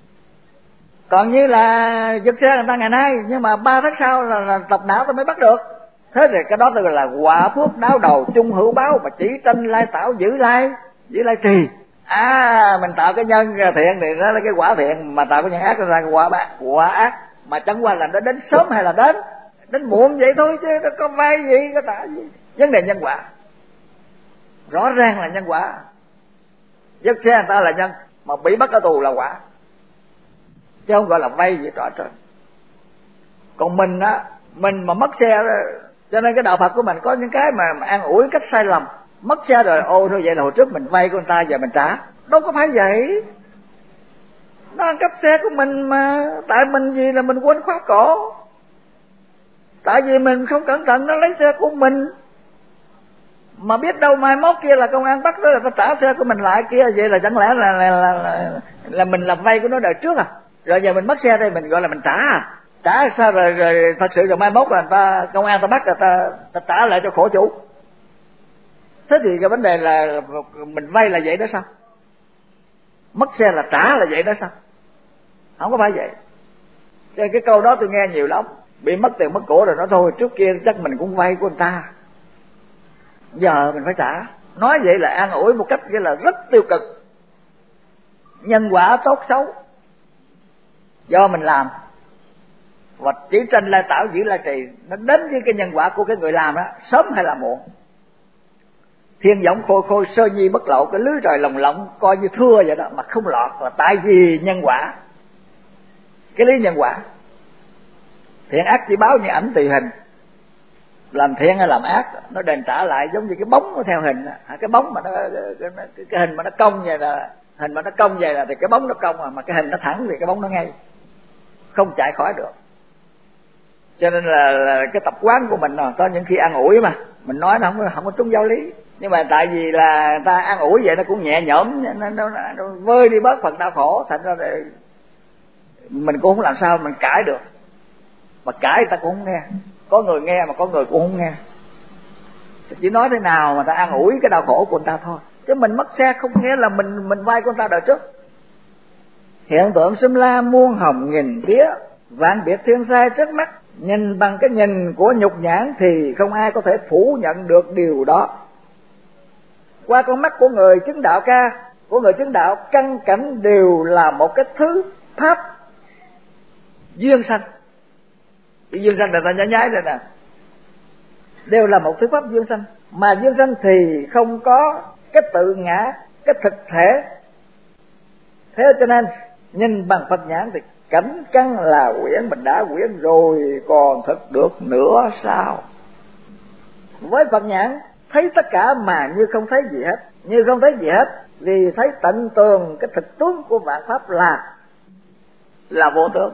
Còn như là giật xe người ta ngày nay, nhưng mà ba tháng sau là, là tập não ta mới bắt được. Thế thì cái đó tức là quả phước đáo đầu chung hữu báo, mà chỉ tranh lai tạo giữ lai giữ lai trì. À mình tạo cái nhân thiện thì đó là cái quả thiện, mà tạo cái nhân ác là cái quả ác. Quả ác mà chẳng qua là nó đến sớm hay là đến đến muộn vậy thôi, chứ nó có vay gì có tạo gì. Vấn đề nhân quả rõ ràng là nhân quả. Giật xe người ta là nhân, mà bị bắt ở tù là quả, chứ không gọi là vay gì rõ trơn. Còn mình á, mình mà mất xe, cho nên cái đạo Phật của mình có những cái mà, mà an ủi cách sai lầm. Mất xe rồi, ô thôi vậy là hồi trước mình vay của người ta giờ mình trả. Đâu có phải vậy. Nó ăn cắp xe của mình mà. Tại mình gì là mình quên khóa cổ. Tại vì mình không cẩn thận nó lấy xe của mình. Mà biết đâu mai mốt kia là công an bắt đó là ta trả xe của mình lại kia. Vậy là chẳng lẽ là là, là, là, là mình làm vay của nó đời trước à. Rồi giờ mình mất xe đây mình gọi là mình trả à. Trả sao rồi, rồi thật sự rồi mai mốt là người ta công an ta bắt là ta, ta trả lại cho khổ chủ. Thế thì cái vấn đề là mình vay là vậy đó sao? Mất xe là trả là vậy đó sao? Không có phải vậy. Cái, cái câu đó tôi nghe nhiều lắm. Bị mất tiền mất của rồi nói thôi trước kia chắc mình cũng vay của người ta, giờ mình phải trả. Nói vậy là an ủi một cách kia là rất tiêu cực. Nhân quả tốt xấu do mình làm, và chỉ tranh lai tạo giữ lai trì. Nó đến với cái nhân quả của cái người làm đó, sớm hay là muộn. Thiên võng khôi khôi sơ nhi bất lộ, cái lưới trời lồng lộng coi như thưa vậy đó mà không lọt, là tại vì nhân quả. Cái lý nhân quả. Thiện ác chỉ báo như ảnh tùy hình. Làm thiện hay làm ác nó đền trả lại giống như cái bóng nó theo hình. Cái bóng mà nó cái, cái, cái hình mà nó cong vậy là hình mà nó cong vậy là thì cái bóng nó cong, mà, mà cái hình nó thẳng thì cái bóng nó ngay, không chạy khỏi được. Cho nên là, là cái tập quán của mình có những khi an ủi mà mình nói nó không không có trúng giáo lý, nhưng mà tại vì là ta an ủi vậy nó cũng nhẹ nhõm, nó, nó, nó vơi đi bớt phần đau khổ, thành ra là mình cũng không làm sao mình cãi được. Mà cãi người ta cũng không nghe, có người nghe mà có người cũng không nghe. Chỉ nói thế nào mà ta an ủi cái đau khổ của người ta thôi, chứ mình mất xe không nghĩa là mình mình vay của người ta đời trước. Hiện tượng xâm la muôn hồng nghìn tía, vạn biệt thiên sai trước mắt. Nhìn bằng cái nhìn của nhục nhãn thì không ai có thể phủ nhận được điều đó. Qua con mắt của người chứng đạo ca, của người chứng đạo, căn cảnh đều là một cái thứ pháp duyên sanh. Cái duyên sanh là ta nhái nhái đây nè, đều là một thứ pháp duyên sanh. Mà duyên sanh thì không có cái tự ngã, cái thực thể. Thế cho nên nhìn bằng Phật nhãn thì cảnh căn là quyển, mình đã quyển rồi còn thực được nữa sao? Với Phật nhãn thấy tất cả mà như không thấy gì hết, như không thấy gì hết, vì thấy tận tường cái thực tướng của vạn pháp là là vô tướng.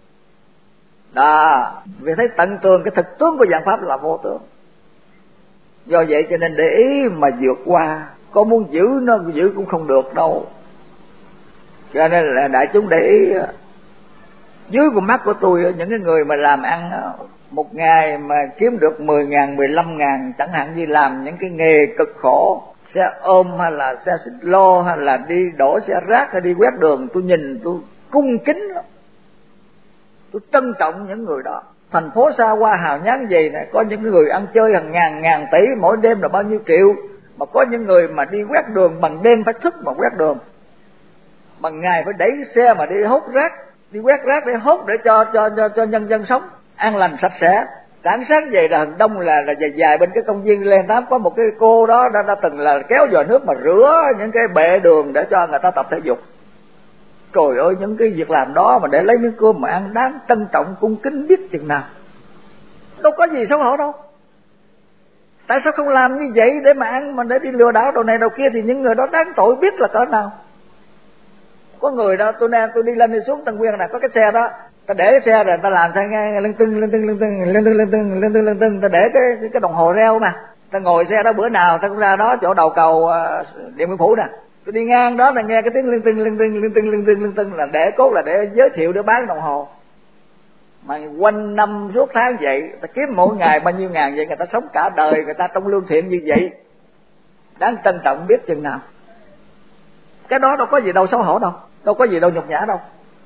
Đó, vì thấy tận tường cái thực tướng của vạn pháp là vô tướng. Do vậy cho nên để ý mà vượt qua, có muốn giữ nó giữ cũng không được đâu. Cho nên là đại chúng để ý, dưới con mắt của tôi, những cái người mà làm ăn một ngày mà kiếm được mười ngàn, mười lăm ngàn, chẳng hạn như làm những cái nghề cực khổ, xe ôm hay là xe xích lô hay là đi đổ xe rác hay đi quét đường, tôi nhìn tôi cung kính lắm, tôi trân trọng những người đó. Thành phố xa hoa hào nhoáng gì này, có những người ăn chơi hàng ngàn ngàn tỷ mỗi đêm là bao nhiêu triệu, mà có những người mà đi quét đường bằng đêm phải thức mà quét đường, bằng ngày phải đẩy xe mà đi hốt rác, đi quét rác để hốt để cho cho cho, cho nhân dân sống an lành sạch sẽ. Sáng sáng về là đông là là dài dài bên cái công viên Lê Tám có một cái cô đó đã, đã từng là kéo vòi nước mà rửa những cái bệ đường để cho người ta tập thể dục. Trời ơi, những cái việc làm đó mà để lấy miếng cơm mà ăn đáng trân trọng cung kính biết chừng nào. Đâu có gì xấu hổ đâu. Tại sao không làm như vậy để mà ăn, mà để đi lừa đảo đồ này đồ kia, thì những người đó đáng tội biết là cỡ nào. Có người đó, tôi nè, tôi đi lên đi xuống Tân Nguyên này, có cái xe đó, ta để cái xe rồi ta làm sang nghe lưng tưng lưng tưng lưng tưng lưng tưng lưng tưng lưng tưng lưng tưng, ta để cái cái đồng hồ reo mà, ta ngồi xe đó bữa nào ta cũng ra đó chỗ đầu cầu uh, Điện Biên Phủ nè, tôi đi ngang đó là nghe cái tiếng lưng tưng lưng tưng lưng tưng lưng tưng lưng tưng, là để cốt là để giới thiệu để bán đồng hồ. Mà quanh năm suốt tháng vậy, ta kiếm mỗi ngày bao nhiêu ngàn vậy, người ta sống cả đời người ta trong lương thiện như vậy, đáng trân trọng biết chừng nào. Cái đó đâu có gì đâu xấu hổ đâu, đâu có gì đâu nhục nhã đâu.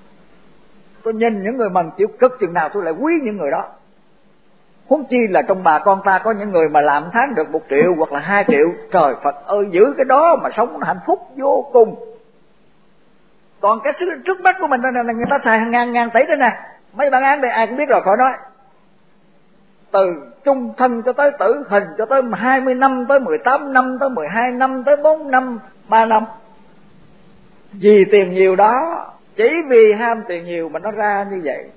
Tôi nhìn những người mà chịu cực chừng nào tôi lại quý những người đó. Huống chi là trong bà con ta có những người mà làm tháng được một triệu hoặc là hai triệu. Trời Phật ơi, giữ cái đó mà sống hạnh phúc vô cùng. Còn cái trước mắt của mình là người ta xài hàng ngàn ngàn tỷ đây nè. Mấy bản án đây ai cũng biết rồi, khỏi nói. Từ chung thân cho tới tử hình, cho tới hai mươi năm, tới mười tám năm, tới mười hai năm, tới bốn năm, ba năm. Vì tiền nhiều đó, chỉ vì ham tiền nhiều mà nó ra như vậy.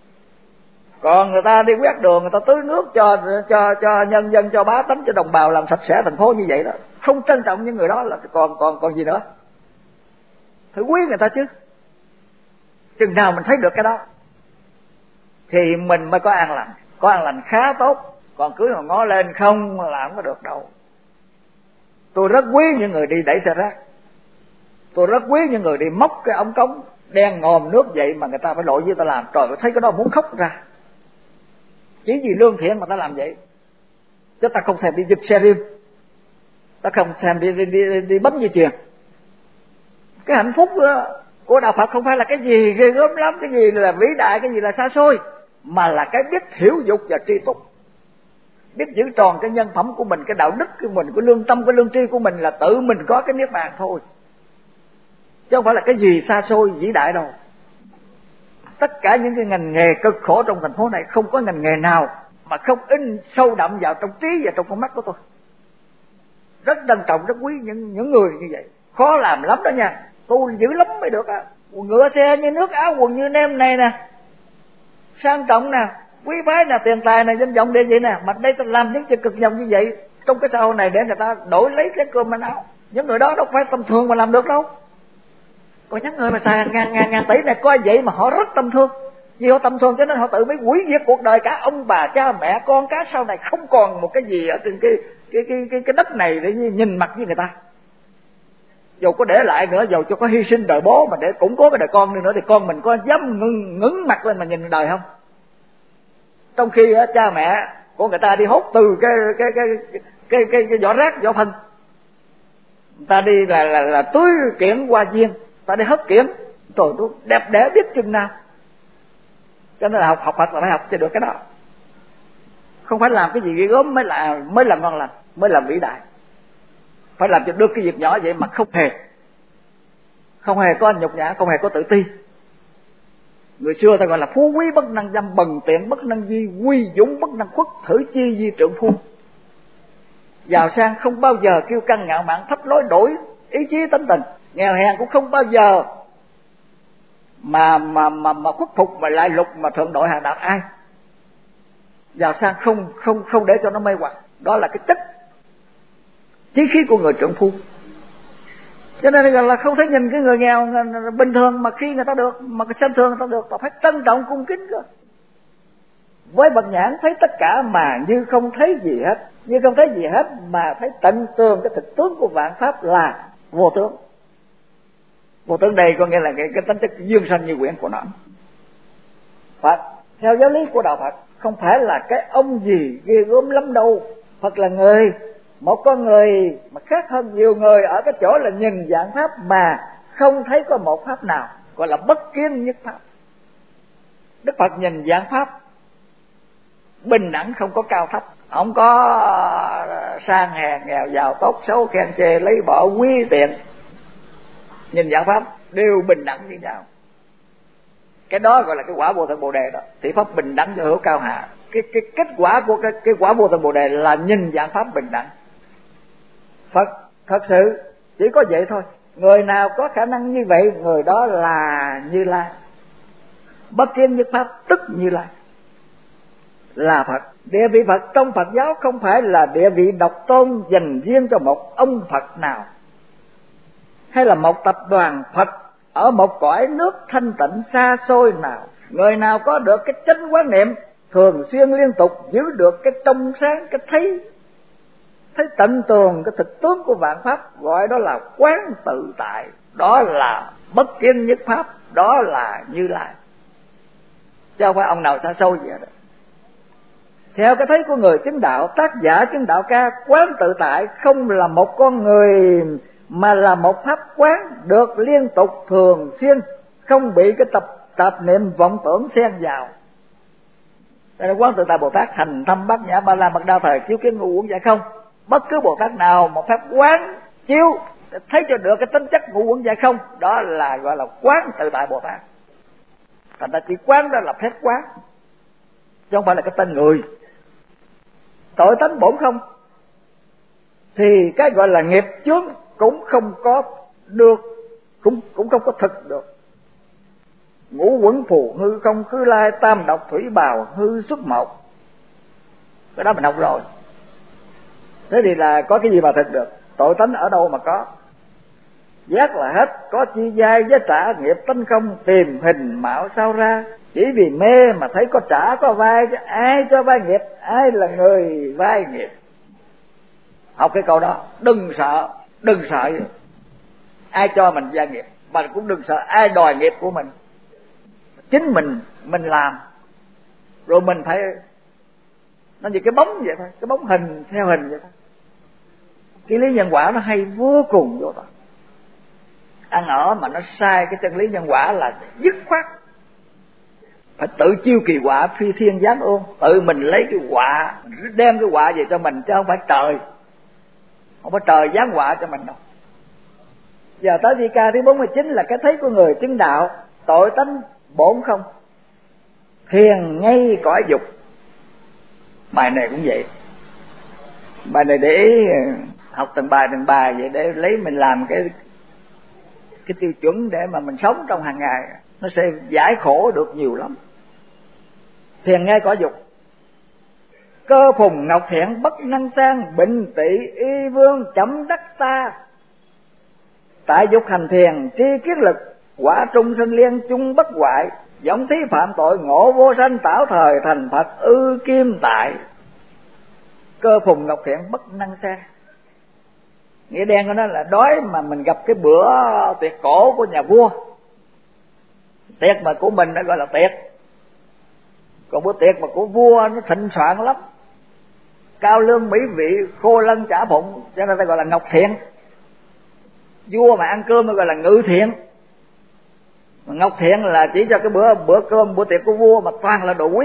Còn người ta đi quét đường, người ta tưới nước cho cho cho nhân dân, cho bá tánh, cho đồng bào làm sạch sẽ thành phố như vậy đó, không trân trọng những người đó là còn còn còn gì nữa. Phải quý người ta chứ. Chừng nào mình thấy được cái đó thì mình mới có an lành. Có an lành khá tốt. Còn cứ mà ngó lên không là không có được đâu. Tôi rất quý những người đi đẩy xe rác. Tôi rất quý những người đi móc cái ống cống đen ngòm nước vậy mà người ta phải lội với ta làm. Trời ơi, thấy cái đó muốn khóc ra. Chỉ vì lương thiện mà ta làm vậy. Chứ ta không thèm đi giật xe riêng, ta không thèm đi, đi, đi, đi bấm dây chuyền. Cái hạnh phúc của đạo Phật không phải là cái gì ghê gớm lắm, cái gì là vĩ đại, cái gì là xa xôi, mà là cái biết hiểu dục và tri túc, biết giữ tròn cái nhân phẩm của mình, cái đạo đức của mình, cái lương tâm, cái lương tri của mình, là tự mình có cái niết bàn thôi, chứ không phải là cái gì xa xôi vĩ đại đâu. Tất cả những cái ngành nghề cực khổ trong thành phố này, không có ngành nghề nào mà không in sâu đậm vào trong trí và trong con mắt của tôi. Rất trân trọng, rất quý những những người như vậy. Khó làm lắm đó nha, tôi dữ lắm mới được à. Ngựa xe như nước, áo quần như nem này nè, sang trọng nè, quý phái nè, tiền tài nè, danh vọng địa vị nè, mà đây ta làm những chuyện cực nhọc như vậy trong cái xã hội này để người ta đổi lấy cái cơm ăn áo. Những người đó đâu phải tầm thường mà làm được đâu. Còn những người mà xài ngàn ngàn ngàn tỷ này coi vậy mà họ rất tâm thương. Vì họ tâm thương cho nên họ tự mới hủy diệt cuộc đời cả ông bà cha mẹ con cái sau này, không còn một cái gì ở trên cái cái cái cái, cái đất này để nhìn mặt với người ta. Dù có để lại nữa, dù cho có hy sinh đời bố mà để củng cố cái đời con đi nữa, thì con mình có dám ngưng ngẩng mặt lên mà nhìn đời không? Trong khi cha mẹ của người ta đi hốt từ cái cái cái cái cái, cái, cái vỏ rác vỏ phân, người ta đi là là là tưới kiển hoa viên, ta đi hất kiển, trời ơi đẹp đẽ biết chừng nào. Cho nên là học học Phật là phải học cho được cái đó, không phải làm cái gì ghê gớm mới là mới làm ngon lành, mới làm vĩ đại. Phải làm cho được cái việc nhỏ vậy mà không hề không hề có nhục nhã, không hề có tự ti. Người xưa ta gọi là phú quý bất năng dâm, bần tiện bất năng di, quy dũng bất năng khuất, thử chi di trượng phu. Giàu sang không bao giờ kiêu căng ngạo mạn thấp lối đổi ý chí tánh tình, nghèo hèn cũng không bao giờ mà mà mà mà khuất phục mà lại lục mà thượng đội hạ đạo ai. Giàu sang không không không để cho nó mê hoặc, đó là cái chất chí khí của người trượng phu. Cho nên là không thể nhìn cái người nghèo bình thường mà khi người ta được, mà cái xem thường người ta được, mà phải trân trọng cung kính cơ. Với bậc nhãn thấy tất cả mà như không thấy gì hết, như không thấy gì hết mà thấy tận tường cái thực tướng của vạn pháp là vô tướng. Vô tướng đây có nghĩa là cái, cái tính chất dương sanh như quyển của nó. Phật theo giáo lý của đạo Phật không phải là cái ông gì ghê gớm lắm đâu. Phật là người, một con người mà khác hơn nhiều người ở cái chỗ là nhìn dạng pháp mà không thấy có một pháp nào, gọi là bất kiến nhất pháp. Đức Phật nhìn dạng pháp bình đẳng, không có cao thấp, không có sang hèn nghèo giàu tốt xấu khen chê lấy bỏ quý tiện. Nhìn dạng pháp đều bình đẳng như nhau. Cái đó gọi là cái quả Vô Thượng Bồ Đề đó. Thì pháp bình đẳng cho hữu cao hạ. Cái cái kết quả của cái cái quả Vô Thượng Bồ Đề là nhìn dạng pháp bình đẳng. Phật thật sự chỉ có vậy thôi. Người nào có khả năng như vậy, người đó là Như Lai. Bất kiến nhất pháp tức Như Lai là Phật. Địa vị Phật trong Phật giáo không phải là địa vị độc tôn dành riêng cho một ông Phật nào, hay là một tập đoàn Phật ở một cõi nước thanh tịnh xa xôi nào. Người nào có được cái chánh quán niệm thường xuyên liên tục, giữ được cái trong sáng, cái thấy thấy tận tường cái thực tướng của vạn pháp, gọi đó là quán tự tại, đó là bất kiến nhất pháp, đó là Như Lai, chứ không phải ông nào xa xôi gì hết. Theo cái thấy của người chứng đạo, tác giả chứng đạo ca, quán tự tại không là một con người mà là một pháp quán được liên tục thường xuyên, không bị cái tập tạp niệm vọng tưởng xen vào. Đây là quán tự tại Bồ Tát hành thâm bát nhã ba la mật đa thời chiếu kiến ngũ uẩn giải không. Bất cứ Bồ Tát nào một pháp quán chiếu thấy cho được cái tính chất ngũ uẩn giải không, đó là gọi là quán tự tại Bồ Tát. Thành ta chỉ quán đó là phép quán, chứ không phải là cái tên người. Tội tánh bổn không thì cái gọi là nghiệp chướng cũng không có được, cũng cũng không có thực được. Ngũ uẩn phù hư không khứ lai tam độc thủy bào hư xuất một, cái đó mình học rồi. Thế thì là có cái gì mà thực được? Tội tánh ở đâu mà có? Giác là hết, có chi giai với trả nghiệp tánh không, tìm hình mạo sao ra. Chỉ vì mê mà thấy có trả có vai, chứ ai cho vai nghiệp, ai là người vai nghiệp. Học cái câu đó, đừng sợ, đừng sợ ai cho mình vai nghiệp, mà cũng đừng sợ ai đòi nghiệp của mình. Chính mình mình làm, rồi mình phải, nó như cái bóng vậy thôi, cái bóng hình theo hình vậy thôi. Cái lý nhân quả nó hay vô cùng vô đó. Ăn ở mà nó sai cái chân lý nhân quả là dứt khoát phải tự chiêu kỳ quả, phi thiên giáng ôn, tự mình lấy cái quả, đem cái quả về cho mình, chứ không phải trời, không phải trời giáng quả cho mình đâu. Giờ tới Di Ca thứ bốn mươi chín là cái thấy của người chứng đạo. Tội tánh bổn không, thiền ngay cõi dục. Bài này cũng vậy, bài này để học từng bài từng bài vậy, để lấy mình làm cái cái tiêu chuẩn để mà mình sống trong hàng ngày, nó sẽ giải khổ được nhiều lắm. Thiền ngay cõi dục, cơ phùng ngọc thiện bất năng sang, bệnh tỵ y vương chấm đắc ta. Tại dục hành thiền tri kiến lực, quả trung sinh liên chung bất hoại. Giống thí phạm tội ngộ vô sanh, tảo thời thành Phật ư kim tại. Cơ phùng ngọc thiện bất năng sang, nghĩa đen của nó là đói mà mình gặp cái bữa tiệc cổ của nhà vua. Tiệc mà của mình nó gọi là tiệc, còn bữa tiệc mà của vua nó thịnh soạn lắm, cao lương mỹ vị, khô lân chả phụng, cho nên ta gọi là ngọc thiện. Vua mà ăn cơm nó gọi là ngự thiện. Ngọc thiện là chỉ cho cái bữa bữa cơm bữa tiệc của vua mà toàn là đồ quý.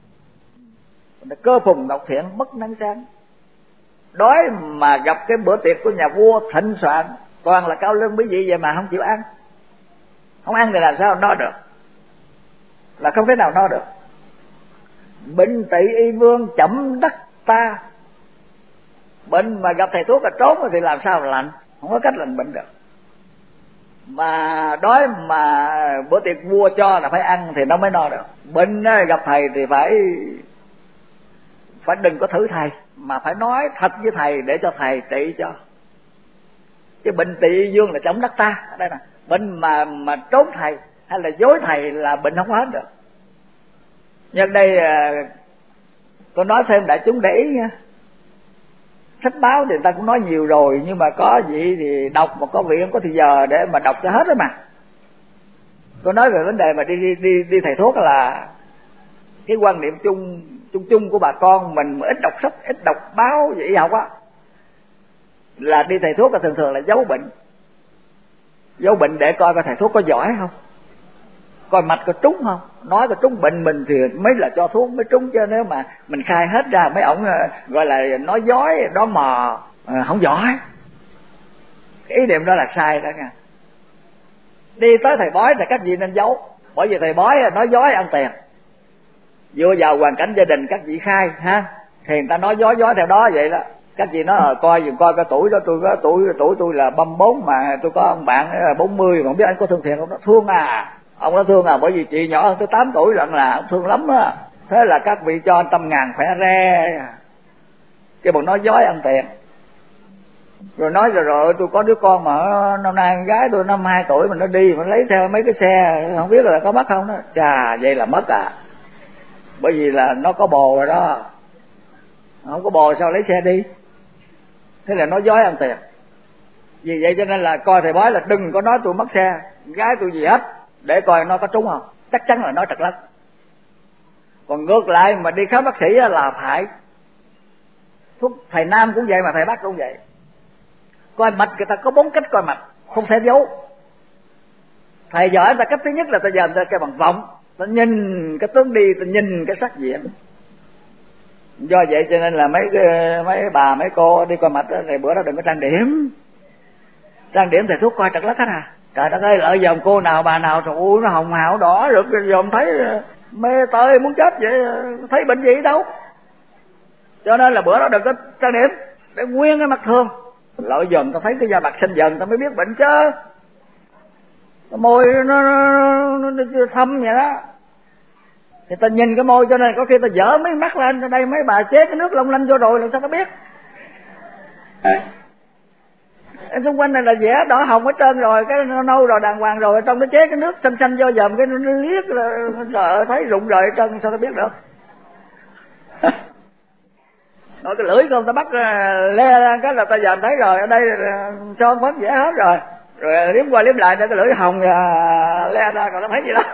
Cơ phùng ngọc thiện bất năng sang, đói mà gặp cái bữa tiệc của nhà vua thịnh soạn, toàn là cao lương mỹ vị vậy mà không chịu ăn. Không ăn thì làm sao no được, là không thể nào no được. Bệnh tỵ y vương chậm đắc ta, bệnh mà gặp thầy thuốc là trốn thì làm sao mà lành, không có cách lành bệnh được. Mà đói mà bữa tiệc vua cho là phải ăn thì nó mới no được. Bệnh gặp thầy thì phải phải đừng có thử thầy, mà phải nói thật với thầy để cho thầy trị cho. Cái bệnh tỵ y vương là chống đắc ta, đây nè, bệnh mà mà trốn thầy hay là dối thầy là bệnh không hết được. Nhân đây tôi nói thêm đại chúng để ý nha, sách báo thì người ta cũng nói nhiều rồi, nhưng mà có gì thì đọc, mà có vị không có thì giờ để mà đọc cho hết đó mà. Tôi nói về vấn đề mà đi đi đi, đi thầy thuốc là cái quan niệm chung chung chung của bà con mình mà ít đọc sách, ít đọc báo về y học á, là đi thầy thuốc là thường thường là giấu bệnh, giấu bệnh để coi coi thầy thuốc có giỏi không, coi mạch có trúng không, nói có trúng bệnh mình thì mới là cho thuốc mới trúng, chứ nếu mà mình khai hết ra mấy ổng gọi là nói dối đó mò không giỏi. Cái ý niệm đó là sai đó nha. Đi tới thầy bói thì các vị nên giấu, bởi vì thầy bói nói dối ăn tiền. Vừa vào hoàn cảnh gia đình các vị khai ha, thì người ta nói dối dối theo đó vậy đó. Các vị nói ờ coi dùm coi cái tuổi đó tôi có tuổi tuổi tôi là ba mươi bốn mà tôi có ông bạn bốn mươi mà không biết anh có thương thiện không? Nó thương à, ông nó thương à, bởi vì chị nhỏ hơn tôi tám tuổi lận là ông thương lắm á. Thế là các vị cho trăm ngàn khỏe re, cái bọn nói dối ăn tiền. Rồi nói rồi rồi tôi có đứa con mà năm nay con gái tôi năm hai tuổi mà nó đi mà lấy theo mấy cái xe không biết là có mất không đó. Chà, vậy là mất à, bởi vì là nó có bồ rồi đó, không có bồ sao lấy xe đi. Thế là nói dối ăn tiền. Vì vậy cho nên là coi thầy bói là đừng có nói tôi mất xe, gái tôi gì hết, để coi nó có trúng không, chắc chắn là nói trật lất. Còn ngược lại mà đi khám bác sĩ là phải thuốc, thầy Nam cũng vậy mà thầy Bắc cũng vậy. Coi mạch người ta có bốn cách coi mạch, không thể giấu. Thầy giỏi người ta cách thứ nhất là ta giờ người ta cái bằng vọng, ta nhìn cái tướng đi, ta nhìn cái sắc diện. Do vậy cho nên là mấy mấy bà mấy cô đi coi mạch đó, thì bữa đó đừng có trang điểm. Trang điểm thầy thuốc coi trật lất hết à. Trời đất ơi, lợi dòm cô nào bà nào trời ơi, nó hồng hào đỏ rồi dòm thấy mê tơi muốn chết vậy, thấy bệnh gì đâu. Cho nên là bữa đó đừng có trang điểm để nguyên cái mặt thường. Lợi dòm ta thấy cái da mặt xinh dần ta mới biết bệnh chứ. Cái môi nó, nó, nó, nó thâm vậy đó thì ta nhìn cái môi, cho nên có khi ta dở mấy mắt lên, ở đây mấy bà chế cái nước long lanh vô rồi làm sao ta biết. À, xung quanh này là vẽ đỏ hồng hết trơn rồi, cái nâu rồi đàng hoàng rồi, trong nó chế cái nước xanh xanh vô dòm cái nó liếc là trời thấy rụng rời hết trơn, sao ta biết được. Nói cái lưỡi không ta bắt le ra cái là ta dòm thấy rồi, ở đây son phấn vẽ hết rồi, rồi liếm qua liếm lại cho cái lưỡi hồng le ra còn nó thấy gì đâu.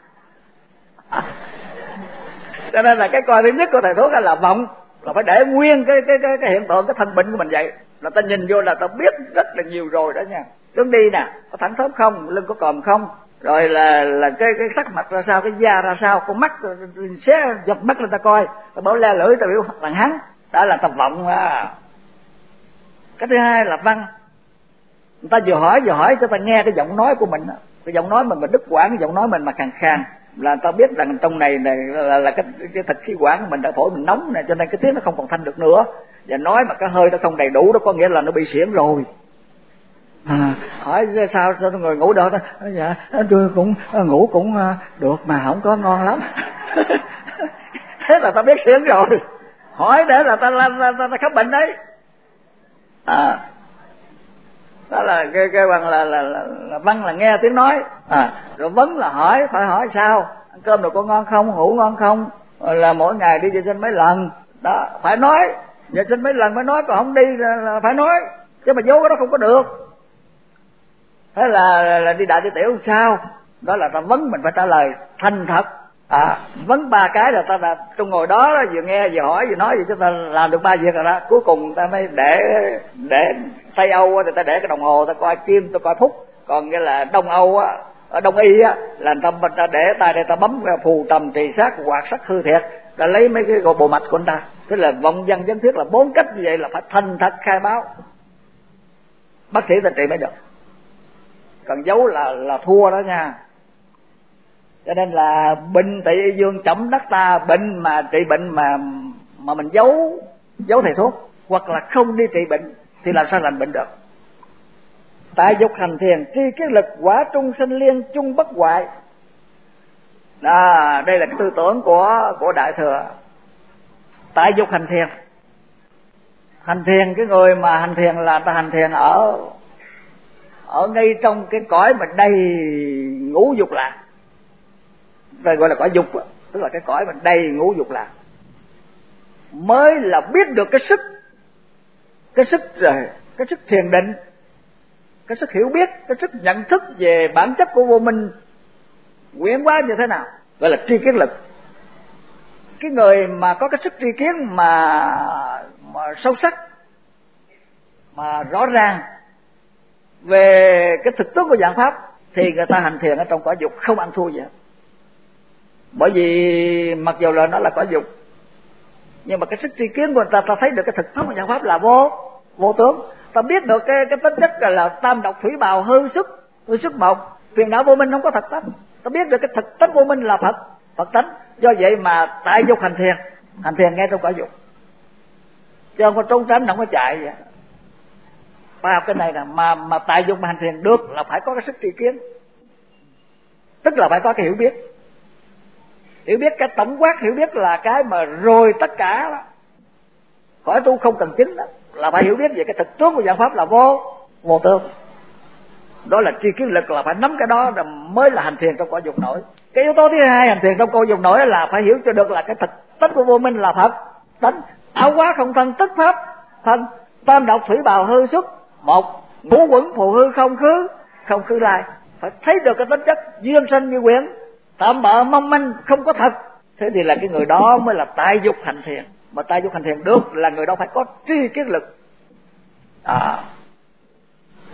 Cho nên là cái coi thứ nhất của thầy thuốc là vọng, là phải để nguyên cái cái cái, cái hiện tượng cái thân bệnh của mình vậy, là ta nhìn vô là ta biết rất là nhiều rồi đó nha. Tướng đi nè, có thẳng thớp không, lưng có còm không, rồi là là cái cái sắc mặt ra sao, cái da ra sao, con mắt xé dập mắt lên ta coi, ta bảo le lưỡi ta biểu thằng hắn, đó là tập vọng à. Cái thứ hai là văn, người ta vừa hỏi vừa hỏi cho ta nghe cái giọng nói của mình, cái giọng nói mình mà đứt quãng, cái giọng nói mình mà khàn khàn là ta biết rằng trong này là, là, là cái, cái thịt khí quản của mình đã phổi mình nóng này, cho nên cái tiếng nó không còn thanh được nữa, và nói mà cái hơi nó không đầy đủ đó có nghĩa là nó bị xiển rồi. À, hỏi sao, sao người ngủ được đó, dạ tôi cũng ngủ cũng được mà không có ngon lắm. Thế là ta biết xiển rồi, hỏi để là ta ta, ta, ta, ta khám bệnh đấy. À, đó là cái cái bằng là, là, là, là văn là nghe tiếng nói. À, rồi vấn là hỏi, phải hỏi sao, ăn cơm được có ngon không, ngủ ngon không, rồi là mỗi ngày đi vệ sinh mấy lần, đó phải nói, vệ sinh mấy lần phải nói, còn không đi là, là phải nói, chứ mà vô cái đó không có được. Thế là, là, là đi đại đi tiểu sao, đó là ta vấn mình phải trả lời thành thật. À, vấn ba cái là ta là trong ngồi đó, đó vừa nghe vừa hỏi vừa nói gì cho ta làm được ba việc rồi đó, cuối cùng ta mới để để Tây Âu thì ta để cái đồng hồ ta coi kim, ta coi phút, còn cái là Đông Âu á, ở Đông Y á là ta, ta để tay đây ta bấm phù trầm trì sát hoạt sắc hư thiệt, ta lấy mấy cái bộ mạch của anh ta. Tức là vọng văn chánh thiết là bốn cách như vậy, là phải thành thật khai báo, bác sĩ ta trị mới được, còn giấu là là thua đó nha. Cho nên là bệnh tỵ y dương chẩm đắc ta, bệnh mà trị bệnh mà mà mình giấu giấu thầy thuốc hoặc là không đi trị bệnh thì làm sao lành bệnh được. Tại dục hành thiền tri kiến lực quả trung sinh liên chung bất hoại. À, đây là cái tư tưởng của của Đại Thừa. Tại dục hành thiền, hành thiền cái người mà hành thiền là ta hành thiền ở ở ngay trong cái cõi mà đầy ngũ dục lạc, đây gọi là cõi dục, tức là cái cõi mà đầy ngũ dục lạc, mới là biết được cái sức cái sức rồi cái sức thiền định, cái sức hiểu biết, cái sức nhận thức về bản chất của vô minh quyển hóa như thế nào, gọi là tri kiến lực. Cái người mà có cái sức tri kiến mà, mà sâu sắc, mà rõ ràng về cái thực tướng của dạng pháp thì người ta hành thiền ở trong cõi dục không ăn thua gì hết. Bởi vì mặc dù là nó là cõi dục, nhưng mà cái sức tri kiến của người ta, ta thấy được cái thực tướng của dạng pháp là vô vô tướng. Ta biết được cái cái tính chất là, là tam độc thủy bào hư xuất hư xuất một, phiền não vô minh không có thật tánh. Ta biết được cái thực tánh vô minh là Phật Phật tánh. Do vậy mà tại dục hành thiền, hành thiền ngay trong cõi dục, chứ không có trốn tránh, không có chạy vậy. Phải học cái này nè, mà mà tại dục mà hành thiền được là phải có cái sức tri kiến, tức là phải có cái hiểu biết. Hiểu biết cái tổng quát, hiểu biết là cái mà rồi tất cả đó, khỏi tu không cần chứng đó, là phải hiểu biết về cái thực tướng của dạng pháp là vô vô tướng. Đó là tri kiến lực, là phải nắm cái đó là mới là hành thiền trong cõi dục nổi. Cái yếu tố thứ hai hành thiền trong cõi dục nổi là phải hiểu cho được là cái thực tánh của vô minh là Phật tánh, áo hóa không thân tức pháp thân, tam độc thủy bào hư xuất một, ngũ quẩn phù hư không khứ không khứ lai. Phải thấy được cái tính chất duyên sanh như quyển, tạm bợ mong manh không có thật. Thế thì là cái người đó mới là tại dục hành thiền. Mà tại dục hành thiền được là người đó phải có tri kiến lực. À,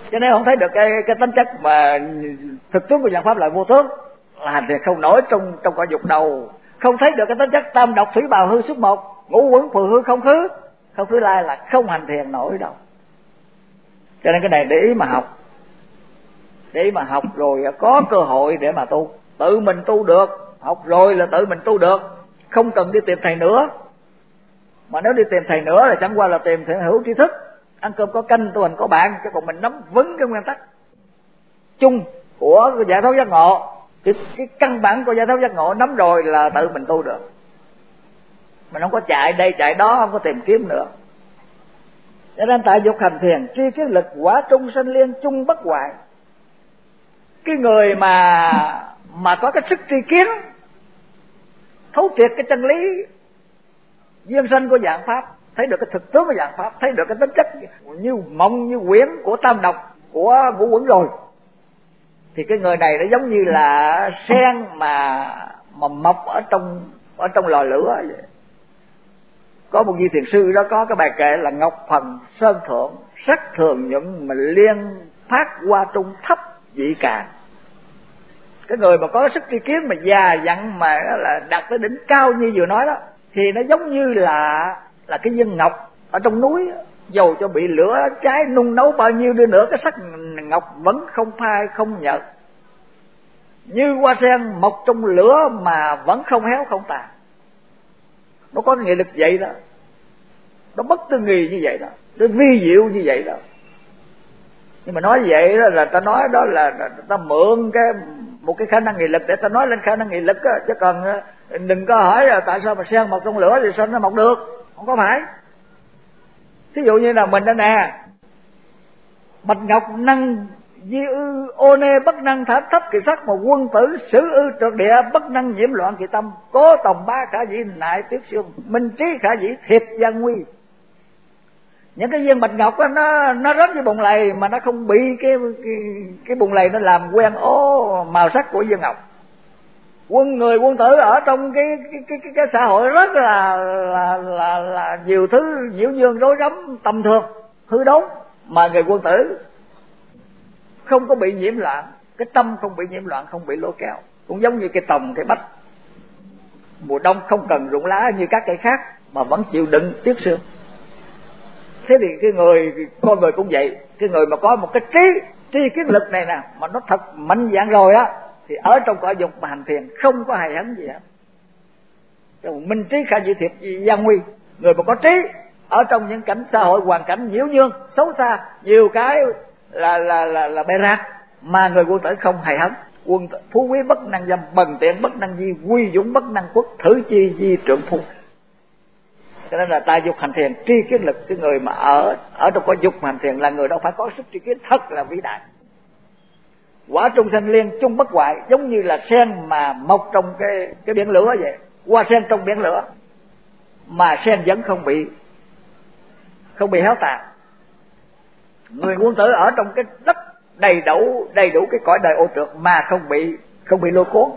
Cho nên không thấy được cái cái tính chất mà thực tướng của dạng pháp là vô tướng, là hành thiền không nổi trong trong cõi dục đầu. Không thấy được cái tính chất tam độc thủy bào hư xuất một, ngũ quẩn phù hư không khứ, không khứ lai, là không hành thiền nổi đâu. Cho nên cái này để ý mà học, để ý mà học rồi có cơ hội để mà tu, tự mình tu được. Học rồi là tự mình tu được, không cần đi tìm thầy nữa. Mà nếu đi tìm thầy nữa là chẳng qua là tìm thiện hữu tri thức, ăn cơm có canh, tu hành có bạn, chứ còn mình nắm vững cái nguyên tắc chung của giải thoát giác ngộ, cái, cái căn bản của giải thoát giác ngộ nắm rồi là tự mình tu được. Mình không có chạy đây chạy đó, không có tìm kiếm nữa. Cho nên tại dục hành thiền tri kiến lực quả trung sanh liên chung bất hoại. Cái người mà mà có cái sức tri kiến thấu triệt cái chân lý duyên sanh của dạng pháp, thấy được cái thực tướng của dạng pháp, thấy được cái tính chất như mộng như quyển của tam độc, của ngũ quẩn rồi, thì cái người này nó giống như là sen mà mà mọc ở trong ở trong lò lửa vậy. Có một vị thiền sư đó có cái bài kệ là ngọc phần sơn thượng, sắc thường nhuận mà liên phát qua trung thấp dị càng. Cái người mà có sức tri kiến mà già dặn mà là đạt tới đỉnh cao như vừa nói đó, thì nó giống như là là cái viên ngọc ở trong núi, dầu cho bị lửa cháy nung nấu bao nhiêu đi nữa, cái sắc ngọc vẫn không phai không nhợt. Như hoa sen mọc trong lửa mà vẫn không héo không tàn. Nó có nghị lực vậy đó, nó bất tư nghì như vậy đó, nó vi diệu như vậy đó. Nhưng mà nói vậy đó là ta nói đó là ta mượn cái một cái khả năng nghị lực để ta nói lên khả năng nghị lực đó, chứ còn đừng có hỏi là tại sao mà sen mọc trong lửa thì sao nó mọc được, không có phải. Thí dụ như là mình đây nè, bạch ngọc năng di ư ô nê bất năng thảm thấp kỳ sắc, mà quân tử xử ư trượt địa bất năng nhiễm loạn kỳ tâm, cố tòng ba khả dĩ nại tuyết xương, minh trí khả dĩ thiệt gian nguy. Những cái viên bạch ngọc đó, nó nó rớt với bùn lầy mà nó không bị cái cái, cái bùn lầy nó làm quen ố màu sắc của viên ngọc. Quân người quân tử ở trong cái cái cái cái, cái xã hội rất là là là là nhiều thứ nhiễu nhương rối rắm tầm thường hư đốn, mà người quân tử không có bị nhiễm loạn, cái tâm không bị nhiễm loạn, không bị lôi kéo. Cũng giống như cái tòng cái bách, mùa đông không cần rụng lá như các cây khác mà vẫn chịu đựng tuyết sương. Thế thì cái người con người cũng vậy, cái người mà có một cái trí tri kiến lực này nè mà nó thật mạnh dạn rồi á, thì ở trong cõi dục mà hành thiền không có hài hấn gì hết. Minh trí khả dĩ thiệt gian nguy. Người mà có trí ở trong những cảnh xã hội hoàn cảnh nhiễu nhương xấu xa, nhiều cái là là là là bê rạc, mà người quân tử không hài hấn. Quân tử, phú quý bất năng dâm, bần tiện bất năng di, quy dũng bất năng quốc, thử chi di trượng phu. Cho nên là tại dục hành thiền tri kiến lực, cái người mà ở ở trong cõi dục hành thiền là người đó phải có sức tri kiến thật là vĩ đại. Quả trung sanh liên chung bất hoại, giống như là sen mà mọc trong cái cái biển lửa vậy, hoa sen trong biển lửa mà sen vẫn không bị không bị héo tàn. Người quân tử ở trong cái đất đầy đủ đầy đủ cái cõi đời ô trượt mà không bị không bị lôi cuốn.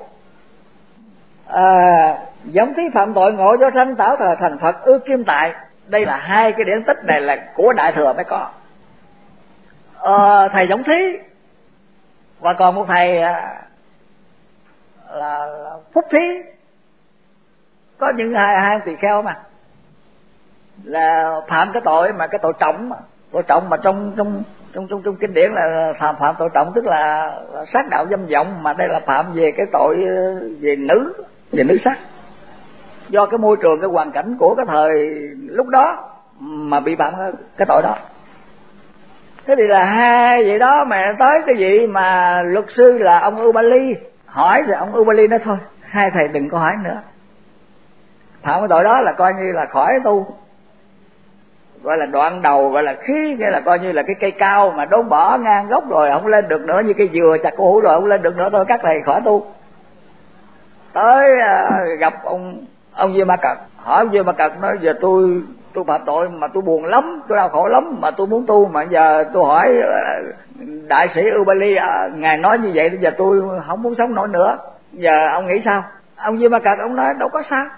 À, giống thí phạm tội ngộ do sanh tạo thờ thành Phật ư kim tại. Đây là hai cái điển tích này là của Đại Thừa mới có. À, thầy giống thí và còn một thầy là, là Phúc Thí, có những hai hai tỳ kheo mà là phạm cái tội mà cái tội trọng mà, tội trọng mà trong trong trong trong trong kinh điển là phạm phạm tội trọng, tức là, là sát đạo dâm vọng, mà đây là phạm về cái tội về nữ về nữ sắc, do cái môi trường cái hoàn cảnh của cái thời lúc đó mà bị phạm cái tội đó. Thế thì là hai vậy đó mà tới cái gì mà luật sư là ông Ubali hỏi, rồi ông Ubali nói thôi hai thầy đừng có hỏi nữa, phạm cái tội đó là coi như là khỏi tu, gọi là đoạn đầu, gọi là khí, nghĩa là coi như là cái cây cao mà đốn bỏ ngang gốc rồi không lên được nữa, như cây dừa chặt cổ hủ rồi không lên được nữa, thôi các thầy khỏi tu. Tới uh, gặp ông ông Diêm Ma Cật, hỏi ông Diêm Ma Cật nói giờ tôi tôi phạm tội mà tôi buồn lắm, tôi đau khổ lắm mà tôi muốn tu, mà giờ tôi hỏi uh, đại sĩ Ubali uh, ngài nói như vậy, giờ tôi không muốn sống nổi nữa, giờ ông nghĩ sao? Ông Diêm Ma Cật ông nói đâu có sao,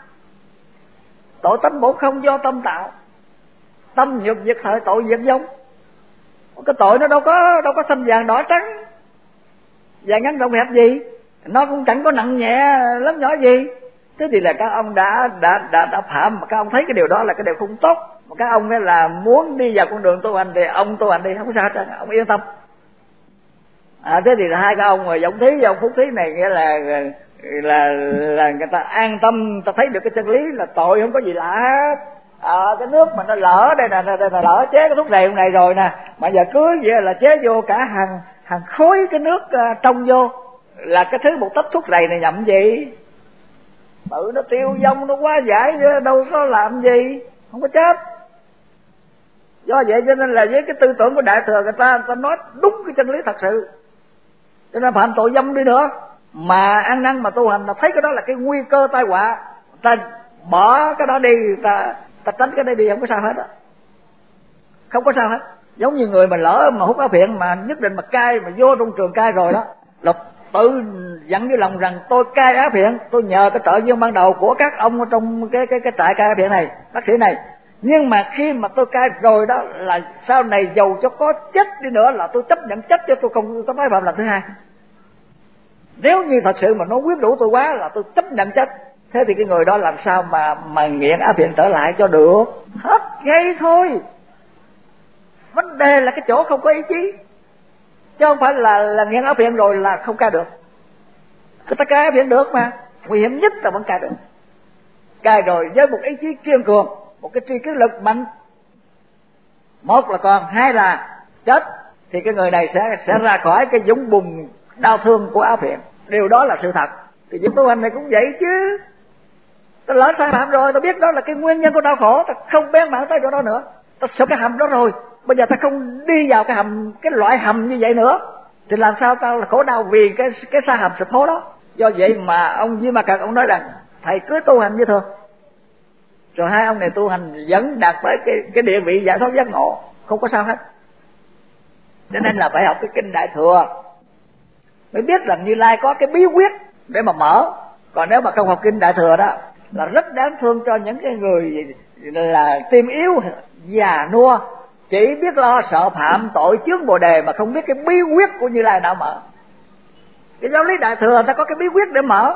tội tánh bổn không do tâm tạo, tâm nhược diệt thời tội diệt giống. Cái tội nó đâu có đâu có xanh vàng đỏ trắng, dài ngắn rộng hẹp gì, nó cũng chẳng có nặng nhẹ lớn nhỏ gì. Thế thì là các ông đã đã đã đã phạm, mà các ông thấy cái điều đó là cái điều không tốt, mà các ông ấy là muốn đi vào con đường tu hành thì ông tu hành đi, không có sao hết trơn, ông yên tâm. À, thế thì là hai cái ông Giọng Thí và ông Phúc Thí này nghĩa là là là người ta an tâm, ta thấy được cái chân lý là tội không có gì lạ hết. À, cái nước mà nó lỡ đây nè, đây là lỡ chế cái thuốc này này rồi nè, mà giờ cưới vậy là chế vô cả hàng hàng khối cái nước uh, trong vô, là cái thứ một tách thuốc này này nhậm gì, tự nó tiêu vong, nó quá giải, đâu có làm gì, không có chết. Do vậy cho nên là với cái tư tưởng của Đại Thừa, người ta người ta nói đúng cái chân lý thật sự, cho nên phạm tội dâm đi nữa mà ăn năn mà tu hành, là thấy cái đó là cái nguy cơ tai họa, ta bỏ cái đó đi, ta ta tránh cái đó đi, không có sao hết á, không có sao hết. Giống như người mà lỡ mà hút áo phiện mà nhất định mà cai, mà vô trong trường cai rồi đó, là tự dặn với lòng rằng tôi cai áo phiện, tôi nhờ cái trợ duyên ban đầu của các ông ở trong cái cái cái trại cai áo phiện này, bác sĩ này, nhưng mà khi mà tôi cai rồi đó là sau này dầu cho có chết đi nữa là tôi chấp nhận chết, cho tôi không có tái phạm lần thứ hai. Nếu như thật sự mà nó quyết đủ tôi quá là tôi chấp nhận chết. Thế thì cái người đó làm sao mà mà nghiện áo phiện trở lại cho được? Hết ngay thôi. Vấn đề là cái chỗ không có ý chí, chứ không phải là là nghiện áo phiện rồi là không cai được. Người ta cai áo phiện được mà, nguy hiểm nhất là vẫn cai được. Cai rồi với một ý chí kiên cường, một cái tri kiến lực mạnh, một là còn, hai là chết, thì cái người này sẽ sẽ ra khỏi cái vũng bùn đau thương của áo phiện. Điều đó là sự thật. Thì việc tu hành này cũng vậy chứ. Ta lỡ sai phạm rồi, ta biết đó là cái nguyên nhân của đau khổ, ta không bén mảng tới chỗ đó nữa, ta sợ cái hầm đó rồi, bây giờ ta không đi vào cái hầm, cái loại hầm như vậy nữa, thì làm sao ta là khổ đau vì cái cái sa hầm sụp hố đó. Do vậy mà ông Di Ma Cật ông nói rằng thầy cứ tu hành như thường, rồi hai ông này tu hành vẫn đạt tới cái cái địa vị giải thoát giác ngộ, không có sao hết. Cho nên là phải học cái kinh Đại Thừa mới biết rằng Như Lai có cái bí quyết để mà mở. Còn nếu mà không học kinh Đại Thừa đó là rất đáng thương cho những cái người là tim yếu, già nua, chỉ biết lo sợ phạm tội chướng Bồ Đề mà không biết cái bí quyết của Như Lai nào mở. Cái giáo lý Đại Thừa người ta có cái bí quyết để mở.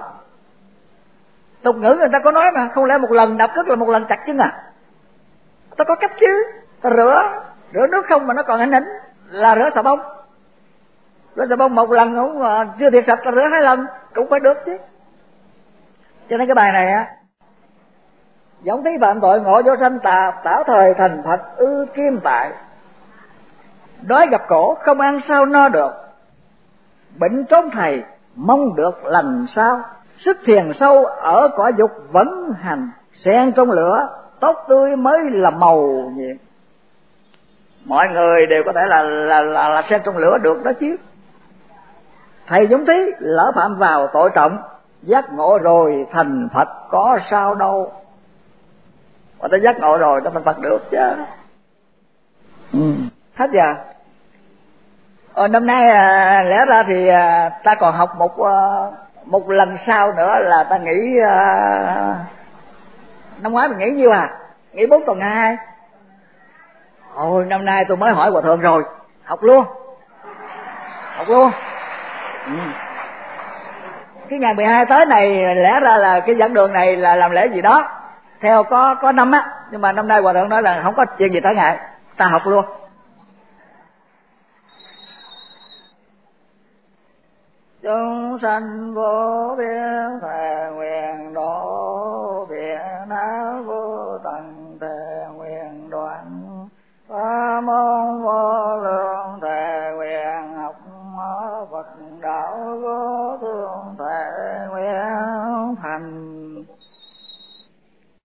Tục ngữ người ta có nói mà, không lẽ một lần đập cất là một lần chặt chứ à? Ta có cách chứ. Ta rửa rửa nước không mà nó còn hình hình là rửa xà bông. Rửa xà bông một lần cũng chưa thiệt sạch, ta rửa hai lần cũng phải được chứ. Cho nên cái bài này á, Giọng Thí phạm tội ngộ vô sanh tà, tảo thời thành Phật ư kim tại. Đói gặp cổ không ăn sao no được, bệnh trốn thầy mong được lành sao. Sức thiền sâu ở cõi dục vẫn hành, sen trong lửa tóc tươi mới là màu nhiệm. Mọi người đều có thể là là là, là sen trong lửa được đó chứ. Thầy Giọng Thí lỡ phạm vào tội trọng, giác ngộ rồi thành Phật có sao đâu. Mà ta giác ngộ rồi ta thành Phật được chứ. Ừ. Hết giờ. Ờ, năm nay à, lẽ ra thì à, ta còn học một à, một lần sau nữa là ta nghỉ. À, năm ngoái mình nghỉ nhiêu à? Nghỉ bốn tuần hai. Ôi năm nay tôi mới hỏi Hòa Thượng rồi, học luôn, học luôn. Ừ. Cái ngày mười hai tới này lẽ ra là cái giảng đường này là làm lễ gì đó theo có có năm á, nhưng mà năm nay Hòa Thượng nói là không có chuyện gì tới ngày, ta học luôn. Chúng sanh vô biên thề nguyện độ Việt Nam vô